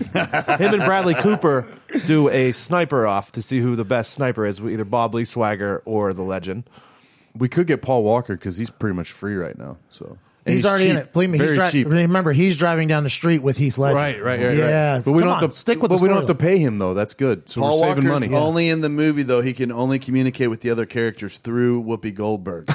Bradley Cooper do a sniper off to see who the best sniper is, either Bob Lee Swagger or the legend. We could get Paul Walker because he's pretty much free right now. So and He's already in cheap. it. Believe me, Very cheap. remember, he's driving down the street with Heath Ledger. Right. Yeah, But we come don't on, have to stick with But the we don't have to story. pay him though. That's good. So Paul we're saving Walker's money. only in the movie, though. He can only communicate with the other characters through Whoopi Goldberg.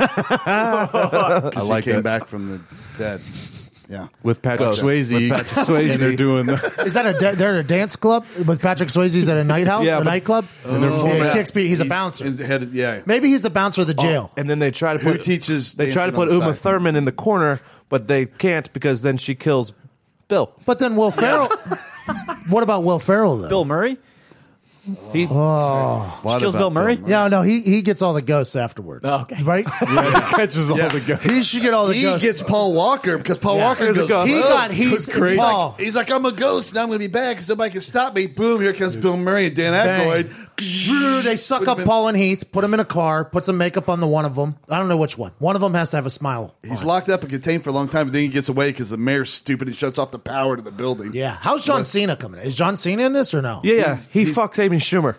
I like he came that. back from the dead. Yeah. With Patrick Ghost. Swayze. With Patrick Swayze. And they're doing the. Is that they're at a dance club with Patrick Swayze's at a night house, Yeah, a but- nightclub? Yeah, kicks people. He's a bouncer. Yeah. Maybe he's the bouncer of the jail. And then they try to Who put teaches They try to dancing put on the Uma side? Thurman in the corner, but they can't because then she kills Bill. But then Will Ferrell. What about Will Ferrell though? Bill Murray? He, What Kills about Bill Murray? Yeah, no, he gets all the ghosts afterwards. Oh, okay. Right? catches all Yeah. the guys. He should get all the He ghosts. gets Paul Walker because Paul Walker There's a goes. ghost. He "Whoa." got he's He's Paul. like, I'm a ghost. Now I'm going to be bad because nobody can stop me. Boom! Here comes Bill Murray and Dan Bang. Aykroyd. They suck up Paul and Heath, put him in a car, put some makeup on the one of them. I don't know which one. One of them has to have a smile. He's locked up and contained for a long time, but then he gets away because the mayor's stupid and shuts off the power to the building. Yeah. How's John Cena coming in? Is John Cena in this or no? yeah, he fucks Amy Schumer.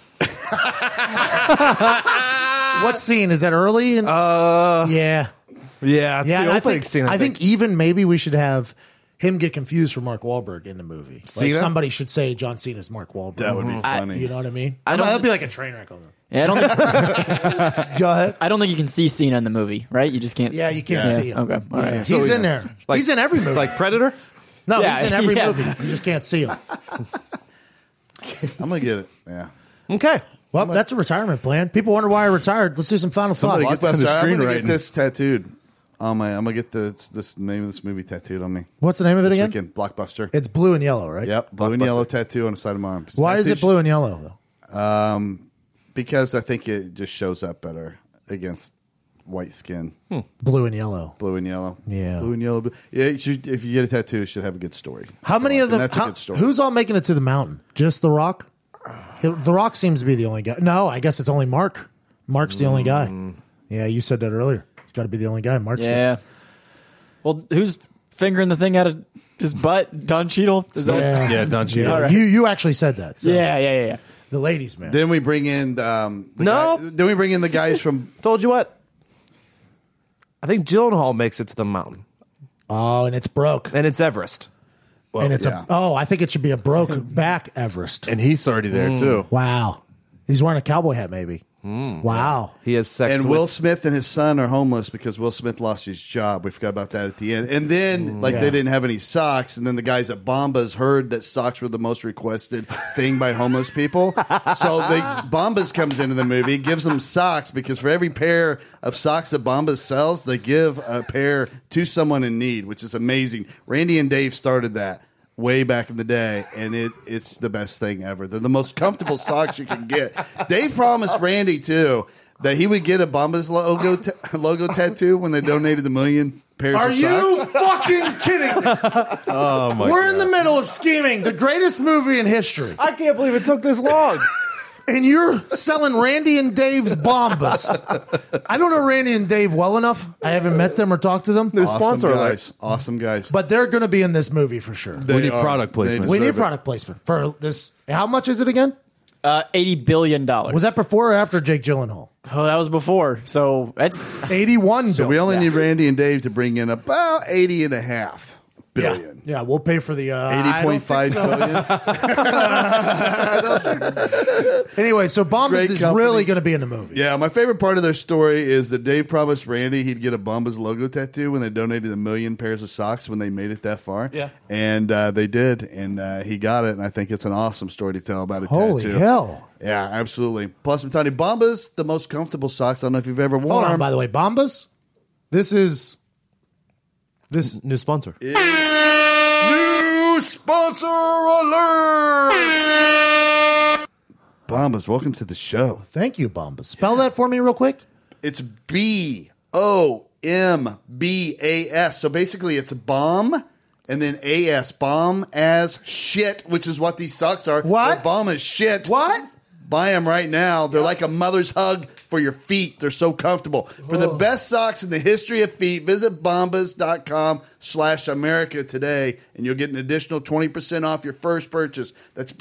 What scene? Is that early? Yeah. Yeah, it's Yeah. the I opening think, scene. I think even maybe we should have him get confused for Mark Wahlberg in the movie. Like Cena? somebody should say John Cena's Mark Wahlberg. That would be funny. You know what I mean? I don't- That'd be like a train wreck on them. Yeah, Go ahead. I don't think you can see Cena in the movie, right? You just can't. Yeah, you can't see him. Okay, all right. He's in there. He's in every movie. like Predator. no, Yeah, he's in every yes. movie. You just can't see him. I'm going to get it. Yeah. Okay. Well, that's a retirement plan. People wonder why I retired. Let's do some final Somebody thoughts. get that- I'm going to screenwriting. get this tattooed on my. I'm going to get this name of this movie tattooed on me. What's the name of it This again? weekend, Blockbuster. It's blue and yellow, right? Yep, blue and yellow tattoo on the side of my arm. Why is it blue and yellow though? Because I think it just shows up better against white skin. Blue and yellow. Blue and yellow. Yeah. Blue and yellow. Yeah, if you get a tattoo, it should have a good story. How many of them? That's a good story. Who's all making it to the mountain? Just The Rock? The Rock seems to be the only guy. No, I guess it's only Mark. Mark's the only guy. Yeah, you said that earlier. It's got to be the only guy. Mark's Yeah. Well, who's fingering the thing out of his butt? Don Cheadle? Is that- Yeah, Don Cheadle. All right. You actually said that. So. Yeah. The ladies, man. Then we bring in then we bring in the guys from. Told you what? I think Gyllenhaal makes it to the mountain, Oh, and it's broke. and it's Everest. And it's yeah. I think it should be a broke back Everest. And he's already there, too. Wow. He's wearing a cowboy hat, maybe. Wow. He has sex And with Will Smith and his son are homeless because Will Smith lost his job. We forgot about that at the end. And then, they didn't have any socks. And then the guys at Bombas heard that socks were the most requested thing by homeless people. So Bombas comes into the movie, gives them socks because for every pair of socks that Bombas sells, they give a pair to someone in need, which is amazing. Randy and Dave started that way back in the day, and it's the best thing ever. They're the most comfortable socks you can get. Dave promised Randy, too, that he would get a Bombas logo tattoo when they donated 1 million pairs Are of you socks. fucking kidding me? Oh, my We're in the middle of scheming the greatest movie in history. I can't believe it took this long. And you're selling Randy and Dave's Bombas. I don't know Randy and Dave well enough. I haven't met them or talked to them. Awesome guys. But they're going to be in this movie for sure. We need product placement. We need deserve it. product placement for this. How much is it again? $80 billion. Was that before or after Jake Gyllenhaal? Oh, that was before. So that's 81 So we only need Randy and Dave to bring in about 80.5 billion. Yeah, we'll pay for the 80.5 billion. Anyway, so Bombas Great is company. really going to be in the movie. Yeah, my favorite part of their story is that Dave promised Randy he'd get a Bombas logo tattoo when they donated 1 million pairs of socks when they made it that far. Yeah. And they did, and he got it, and I think it's an awesome story to tell about a Holy tattoo. hell. Yeah, absolutely. Plus, I'm telling you, Bombas, the most comfortable socks. I don't know if you've ever worn Hold on, them. by the way, Bombas. This New sponsor. New sponsor alert! Bombas, welcome to the show. Thank you, Bombas. Spell that for me real quick. It's BOMBAS. So basically, it's bomb and then AS. Bomb as shit, which is what these socks are. What? They're bomb as shit. What? Buy them right now. They're like a mother's hug for your feet. They're so comfortable. For the best socks in the history of feet, visit bombas.com/America today, and you'll get an additional 20% off your first purchase. That's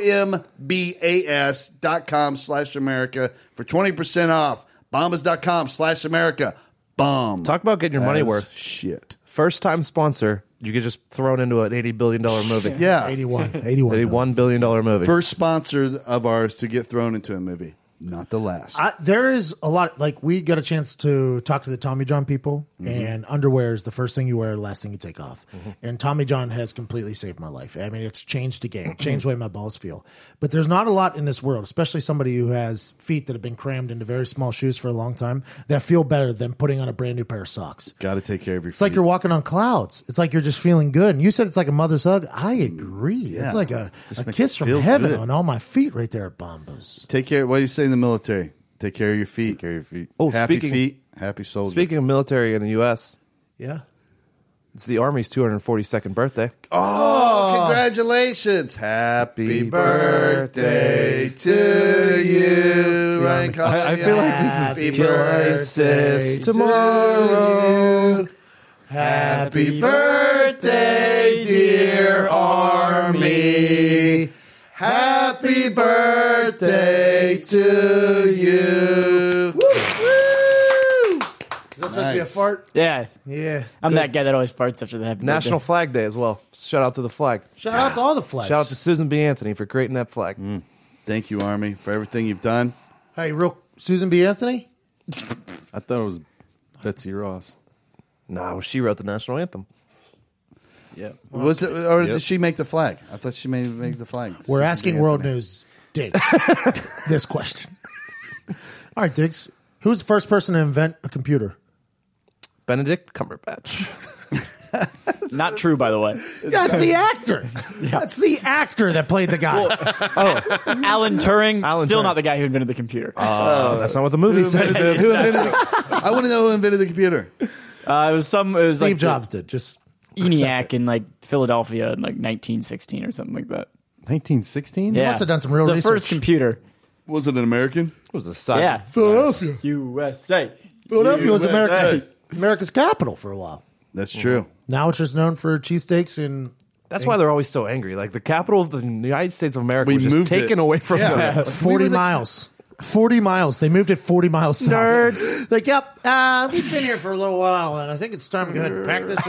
BOMBAS.com/America for 20% off. Bombas.com/America. Bomb. Talk about getting your money as worth. Shit. First time sponsor, you get just thrown into an $80 billion movie. Yeah. 81 $81 billion movie. First sponsor of ours to get thrown into a movie. Not the last. There is a lot, like we got a chance to talk to the Tommy John people, and underwear is the first thing you wear, last thing you take off. And Tommy John has completely saved my life. I mean, it's changed the game, changed the way my balls feel. But there's not a lot in this world, especially somebody who has feet that have been crammed into very small shoes for a long time, that feel better than putting on a brand new pair of socks. Got to take care of your It's like you're walking on clouds. It's like you're just feeling good. And you said it's like a mother's hug. I agree. It's like a makes kiss it from feel heaven good. on all my feet right there at Bombas. Take care. What do you say in the military? Take care of your feet. Take care of your feet. Oh, Happy speaking, feet, happy soldier. Speaking of military in the U.S., Yeah. it's the Army's 242nd birthday. Oh, congratulations. Happy birthday to you. Ryan Conley. I feel like this is Happy Crisis birthday tomorrow. Happy birthday, dear Army. Happy birthday to you. Woo! Is that supposed to be a fart? yeah. Yeah. I'm that guy that always farts after the happy National birthday. Flag Day as well. Shout out to the flag. Shout out to all the flags. Shout out to Susan B. Anthony for creating that flag. Thank you, Army, for everything you've done. Hey, real Susan B. Anthony? I thought it was Betsy Ross. No, she wrote the national anthem. Yeah. Was it, or did she make the flag? I thought she may make the flag. We're Susan asking B. World Anthony. News Diggs this question. All right, Diggs. Who was the first person to invent a computer? Benedict Cumberbatch. Not true, by the way. That's the actor. That's the actor that played the guy. Alan Turing, still Turing. not the guy who invented the computer. That's not what the movie said. I want to know who invented the computer. It was Steve like Jobs did. Just ENIAC in like Philadelphia in like 1916 or something like that. 1916? Yeah, must have done some real the research. first computer. Was it an American? It was the size. Yeah, Philadelphia. USA. Philadelphia was America's capital for a while. That's true. Now it's just known for cheesesteaks and That's why they're always so angry. Like the capital of the United States of America We was just moved taken it. away from them. 40 miles. 40 miles. They moved it 40 miles south. Nerds. Like, yep, we've been here for a little while, and I think it's time to go ahead and pack this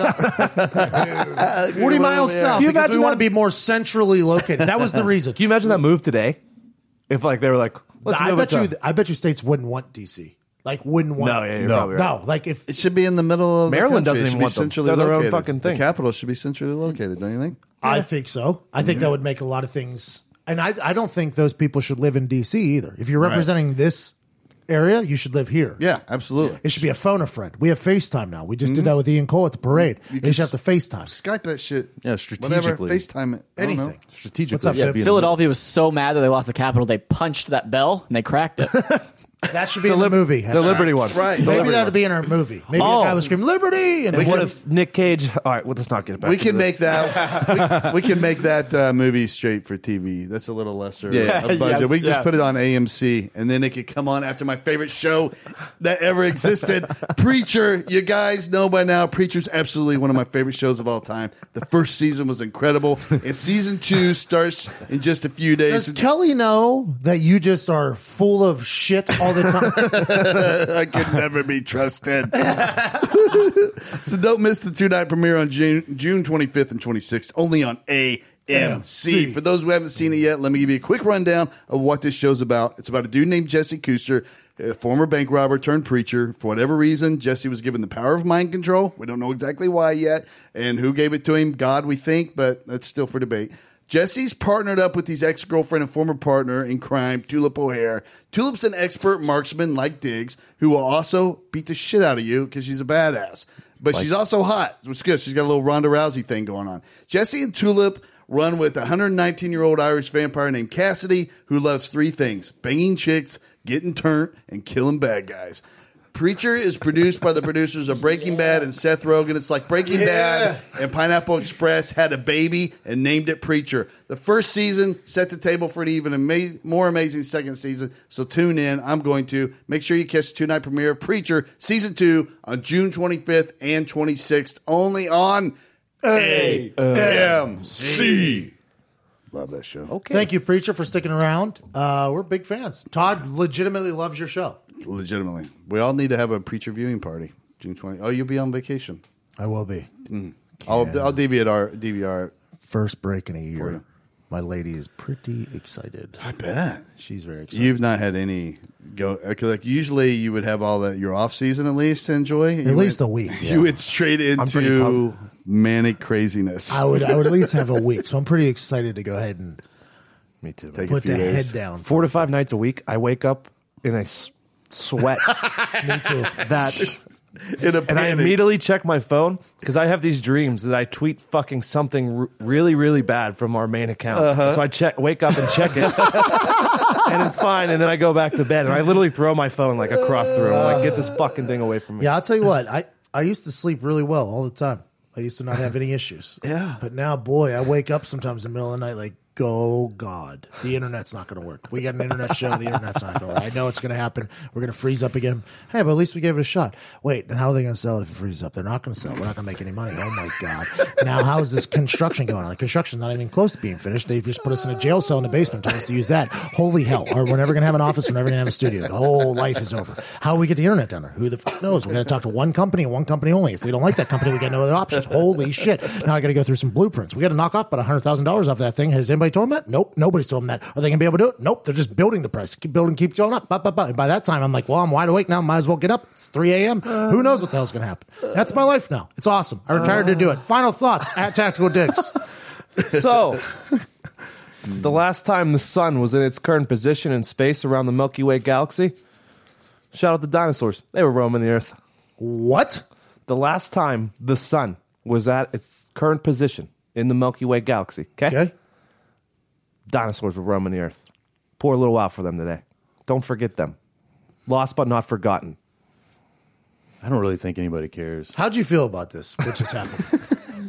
up. 40 miles south Can you because we imagine want that? to be more centrally located. That was the reason. Can you imagine that move today? If like they were like, let's I move bet it you. I bet you states wouldn't want DC. Like, wouldn't want. No, yeah, you're probably right. No, like if It should be in the middle of Maryland the country. doesn't It even should be want them. centrally They're their own located. fucking thing. The capital should be centrally located, don't you think? I think so. I think that would make a lot of things. And I don't think those people should live in DC either. If you're representing this area, you should live here. Yeah, absolutely. It should be a phone a friend. We have FaceTime now. We just did that with Ian Cole at the parade. You can should have to FaceTime. Skype that shit. Yeah, Whatever. strategically. FaceTime it. I don't know. Anything. Strategically. What's up, it should Jeff? be in the Philadelphia was so mad that they lost the capital, they punched that bell and they cracked it. That should be in the movie. The Liberty one. Right. Maybe that would be in our movie. Maybe the guy would scream "Liberty!" and What if Nick Cage? All right, well, let's not get it back. We to can this. make that. We can make that movie straight for TV. That's a little lesser budget. Yes, We can just yeah. put it on AMC, and then it could come on after my favorite show that ever existed, Preacher. You guys know by now, Preacher's absolutely one of my favorite shows of all time. The first season was incredible, and season 2 starts in just a few days. Does Kelly know that you just are full of shit all the time? I could never be trusted. So don't miss the 2-night premiere on June 25th and 26th, only on AMC. For those who haven't seen it yet, let me give you a quick rundown of what this show's about. It's about a dude named Jesse Kuster, a former bank robber turned preacher. For whatever reason, Jesse was given the power of mind control. We don't know exactly why yet, and who gave it to him. God, we think, but that's still for debate. Jesse's partnered up with his ex-girlfriend and former partner in crime, Tulip O'Hare. Tulip's an expert marksman like Diggs, who will also beat the shit out of you because she's a badass. But she's also hot, which is good. She's got a little Ronda Rousey thing going on. Jesse and Tulip run with a 119-year-old Irish vampire named Cassidy, who loves 3 things: banging chicks, getting turnt, and killing bad guys. Preacher is produced by the producers of Breaking Bad and Seth Rogen. It's like Breaking Bad and Pineapple Express had a baby and named it Preacher. The first season set the table for an even more amazing second season, so tune in. I'm going to. Make sure you catch the 2-night premiere of Preacher Season 2 on June 25th and 26th, only on AMC. Love that show. Okay. Thank you, Preacher, for sticking around. We're big fans. Todd legitimately loves your show. Legitimately. We all need to have a Preacher viewing party. June 20th. Oh, you'll be on vacation. I will be. I'll DVR. First break in a For year. you. My lady is pretty excited. I bet. She's very excited. You've not had any go. Like usually, you would have all that your off season at least to enjoy. At least a week. You went straight pretty into manic craziness. I would at least have a week. So I'm pretty excited to go ahead and Me too. Take put a few the days. head down. 4 to 5 nights a week, I wake up in a sweat. Me too. That In a and I panic. immediately check my phone because I have these dreams that I tweet fucking something really, really bad from our main account. So I wake up and check it, and it's fine. And then I go back to bed, and I literally throw my phone like across the room, like get this fucking thing away from me. Yeah, I'll tell you what. I used to sleep really well all the time. I used to not have any issues. Yeah. But now, boy, I wake up sometimes in the middle of the night like, oh, God, the internet's not going to work. We got an internet show. The internet's not going to work. I know it's going to happen. We're going to freeze up again. Hey, but at least we gave it a shot. Wait, and how are they going to sell it if it freezes up? They're not going to sell it. We're not going to make any money. Oh, my God. Now, how is this construction going on? The construction's not even close to being finished. They just put us in a jail cell in the basement, told us to use that. Holy hell. Or we're never going to have an office. We're never going to have a studio. The whole life is over. How do we get the internet down there? Who the fuck knows? We're going to talk to one company and one company only. If we don't like that company, we got no other options. Holy shit. Now I got to go through some blueprints. We got to knock off about $100,000 off that thing. Has anybody told them that? Nope. Nobody's told them that. Are they going to be able to do it? Nope. They're just building the price. Keep building, keep going up. And by that time, I'm like, well, I'm wide awake now. Might as well get up. It's 3 a.m. Who knows what the hell's going to happen? That's my life now. It's awesome. I retired to do it. Final thoughts at Tactical Dicks. So, the last time the sun was in its current position in space around the Milky Way galaxy, shout out the dinosaurs. They were roaming the Earth. What? The last time the sun was at its current position in the Milky Way galaxy. Okay. Dinosaurs were roaming the earth. Poor little while for them today. Don't forget them. Lost but not forgotten. I don't really think anybody cares. How'd you feel about this? What just happened?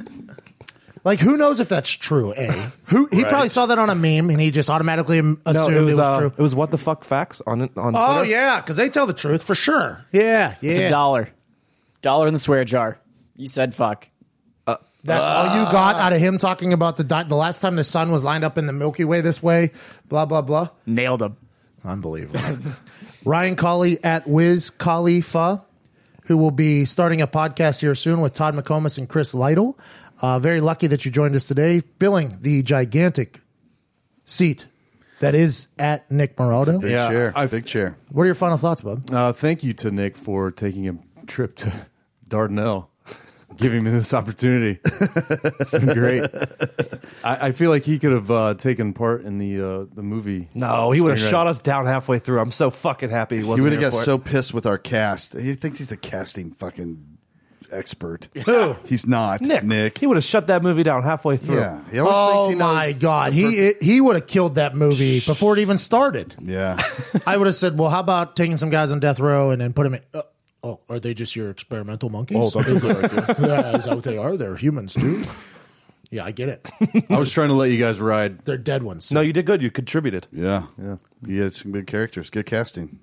Like, who knows if that's true, A? He probably saw that on a meme, and he just automatically assumed it was true. It was what the fuck facts on Oh, Twitter. yeah, because they tell the truth for sure. Yeah, It's $1. $1 in the swear jar. You said fuck. That's all you got out of him talking about the last time the sun was lined up in the Milky Way this way, blah, blah, blah. Nailed him. Unbelievable. Ryan Colley at Wiz Khalifa, who will be starting a podcast here soon with Todd McComas and Chris Lytle. Very lucky that you joined us today, filling the gigantic seat that is at Nick Morado. Big Yeah, chair. Big chair. What are your final thoughts, bub? Thank you to Nick for taking a trip to Dardanelle, giving me this opportunity. It's been great. I feel like he could have taken part in the movie. No, he would have screenwriting. shot us down halfway through. I'm so fucking happy he He wasn't would have here got for it. so pissed with our cast. He thinks he's a casting fucking expert. Who? He's not. Nick. He would have shut that movie down halfway through. Yeah. He always thinks Oh, he knows my God. the He would have killed that movie before it even started. Yeah. I would have said, well, how about taking some guys on death row and then put them in... are they just your experimental monkeys? Oh, that's a good idea. Yeah, is that what they are? They're humans, too. Yeah, I get it. I was trying to let you guys ride. They're dead ones. No, you did good. You contributed. Yeah. You had some good characters. Good casting.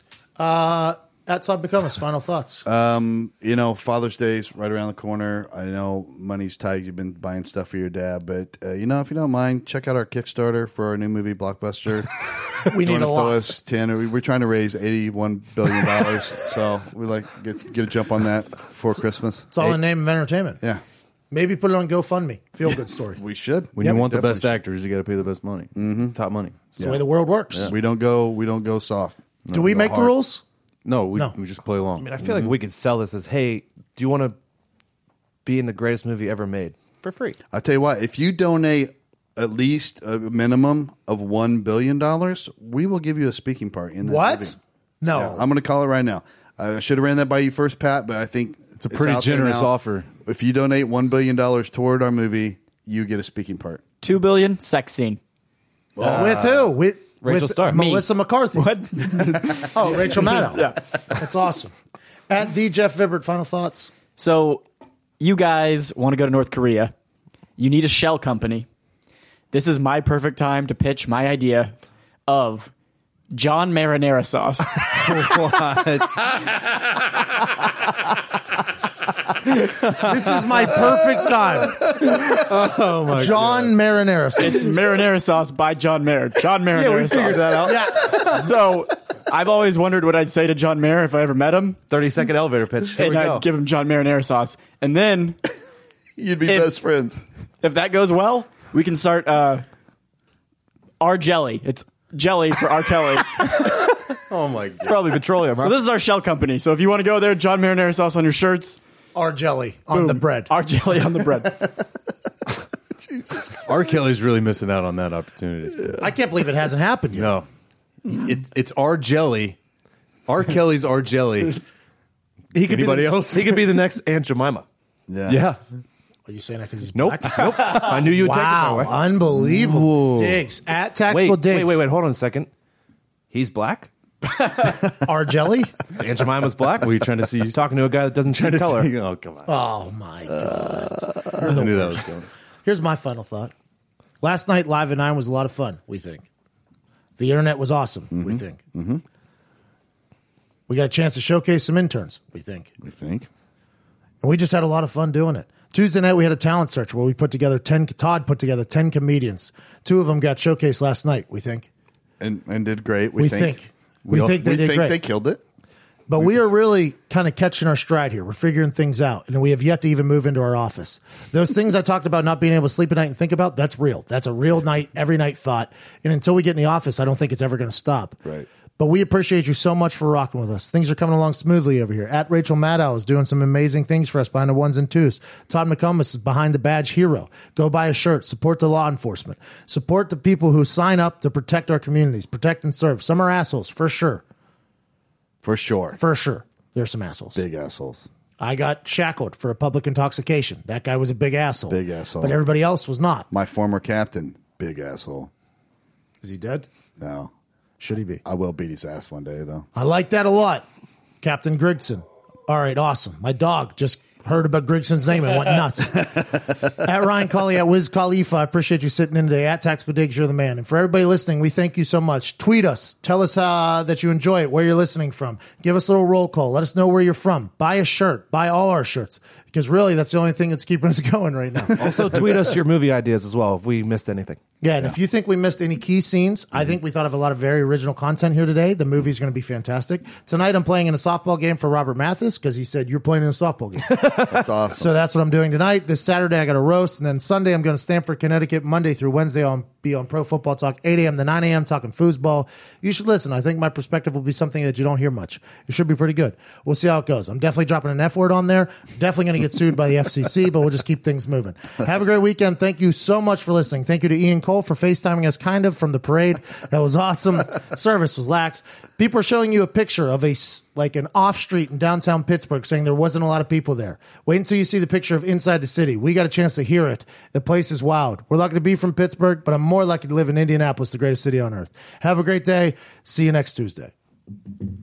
At Todd McComas, final thoughts. Father's Day's right around the corner. I know money's tight. You've been buying stuff for your dad, but if you don't mind, check out our Kickstarter for our new movie Blockbuster. We need a lot. Us 10. We're trying to raise $81 billion, so we get a jump on that for Christmas. It's all in the name of entertainment. Yeah, Maybe put it on GoFundMe. Feel good story. we should. When you want the best definitely actors, you got to pay the best money. Top money. It's the way the world works. should. We don't go soft. Do we go make the hard. rules? No, we No. just play along. I mean, I feel like we could sell this as, hey, do you want to be in the greatest movie ever made for free? I'll tell you what. If you donate at least a minimum of $1 billion, we will give you a speaking part in that What? movie. No. Yeah, I'm going to call it right now. I should have ran that by you first, Pat, but I think It's a pretty out there generous now. offer. If you donate $1 billion toward our movie, you get a speaking part. $2 billion sex scene. With who? With Rachel Starr. Me. Melissa McCarthy. What? Oh, Rachel Maddow. Yeah. That's awesome. At the Jeff Vibert, final thoughts. So, you guys want to go to North Korea. You need a shell company. This is my perfect time to pitch my idea of John Marinara sauce. This is my perfect time. Oh my John Marinara. It's marinara sauce by John Mayer. John Marinara sauce. that out. Yeah. So, I've always wondered what I'd say to John Mayer if I ever met him. 30-second elevator pitch. Here And we go. I'd give him John Marinara sauce. And then, You'd be If- best friends. if that goes well, we can start R Jelly. It's jelly for R. Kelly. Oh my god! Probably petroleum, So huh? this is our shell company. So if you want to go there, John Marinara sauce on your shirts, Our jelly on the bread. R Jelly on the bread. R. Kelly's really missing out on that opportunity. I can't believe it hasn't happened yet. No, it's R. Jelly. R. Kelly's R. Jelly. He could Anybody be else? He could be the next Aunt Jemima. Yeah. Yeah. Are you saying that because he's Nope. black? Nope. I knew you would Wow, take it that way. unbelievable. Diggs. At Tactical Diggs. Wait. Hold on a second. He's black? Our jelly? Aunt Jemima's black? Were you trying to see? He's talking to a guy that doesn't see color. Oh come on! Oh, my God. I knew that was going. Here's my final thought. Last night, Live at 9 was a lot of fun, we think. The internet was awesome, we think. Mm-hmm. We got a chance to showcase some interns, we think. We think. And we just had a lot of fun doing it. Tuesday night, we had a talent search where we put together Todd put together 10 comedians. 2 of them got showcased last night, we think. And did great. We think. We think they did great. They killed it. But we are really kind of catching our stride here. We're figuring things out, and we have yet to even move into our office. Those things I talked about not being able to sleep at night and think about, that's real. That's a real night, every night thought. And until we get in the office, I don't think it's ever going to stop. Right. But we appreciate you so much for rocking with us. Things are coming along smoothly over here. At Rachel Maddow is doing some amazing things for us behind the ones and twos. Todd McComas is behind the badge hero. Go buy a shirt. Support the law enforcement. Support the people who sign up to protect our communities. Protect and serve. Some are assholes, for sure. For sure. For sure. There's some assholes. Big assholes. I got shackled for a public intoxication. That guy was a big asshole. Big asshole. But everybody else was not. My former captain, big asshole. Is he dead? No. Should he be? I will beat his ass one day, though. I like that a lot. Captain Grigson. All right, awesome. My dog just heard about Grigson's name and went nuts. At Ryan Colley, at Wiz Khalifa, I appreciate you sitting in today. At Tactical Diggs, you're the man. And for everybody listening, we thank you so much. Tweet us. Tell us that you enjoy it, where you're listening from. Give us a little roll call. Let us know where you're from. Buy a shirt. Buy all our shirts. Because really, that's the only thing that's keeping us going right now. Also, tweet us your movie ideas as well if we missed anything. Yeah, and if you think we missed any key scenes, I think we thought of a lot of very original content here today. The movie's going to be fantastic. Tonight, I'm playing in a softball game for Robert Mathis because he said, you're playing in a softball game. That's awesome. So that's what I'm doing tonight. This Saturday, I got a roast. And then Sunday, I'm going to Stamford, Connecticut. Monday through Wednesday, I'll be on Pro Football Talk, 8 a.m. to 9 a.m., talking foosball. You should listen. I think my perspective will be something that you don't hear much. It should be pretty good. We'll see how it goes. I'm definitely dropping an F word on there. Definitely going to get sued by the FCC, but we'll just keep things moving. Have a great weekend. Thank you so much for listening. Thank you to Ian Cole for FaceTiming us kind of from the parade. That was awesome. Service was lax. People are showing you a picture of an off street in downtown Pittsburgh saying there wasn't a lot of people there. Wait until you see the picture of inside the city. We got a chance to hear it. The place is wild. We're lucky to be from Pittsburgh, but I'm more lucky to live in Indianapolis, the greatest city on earth. Have a great day. See you next Tuesday.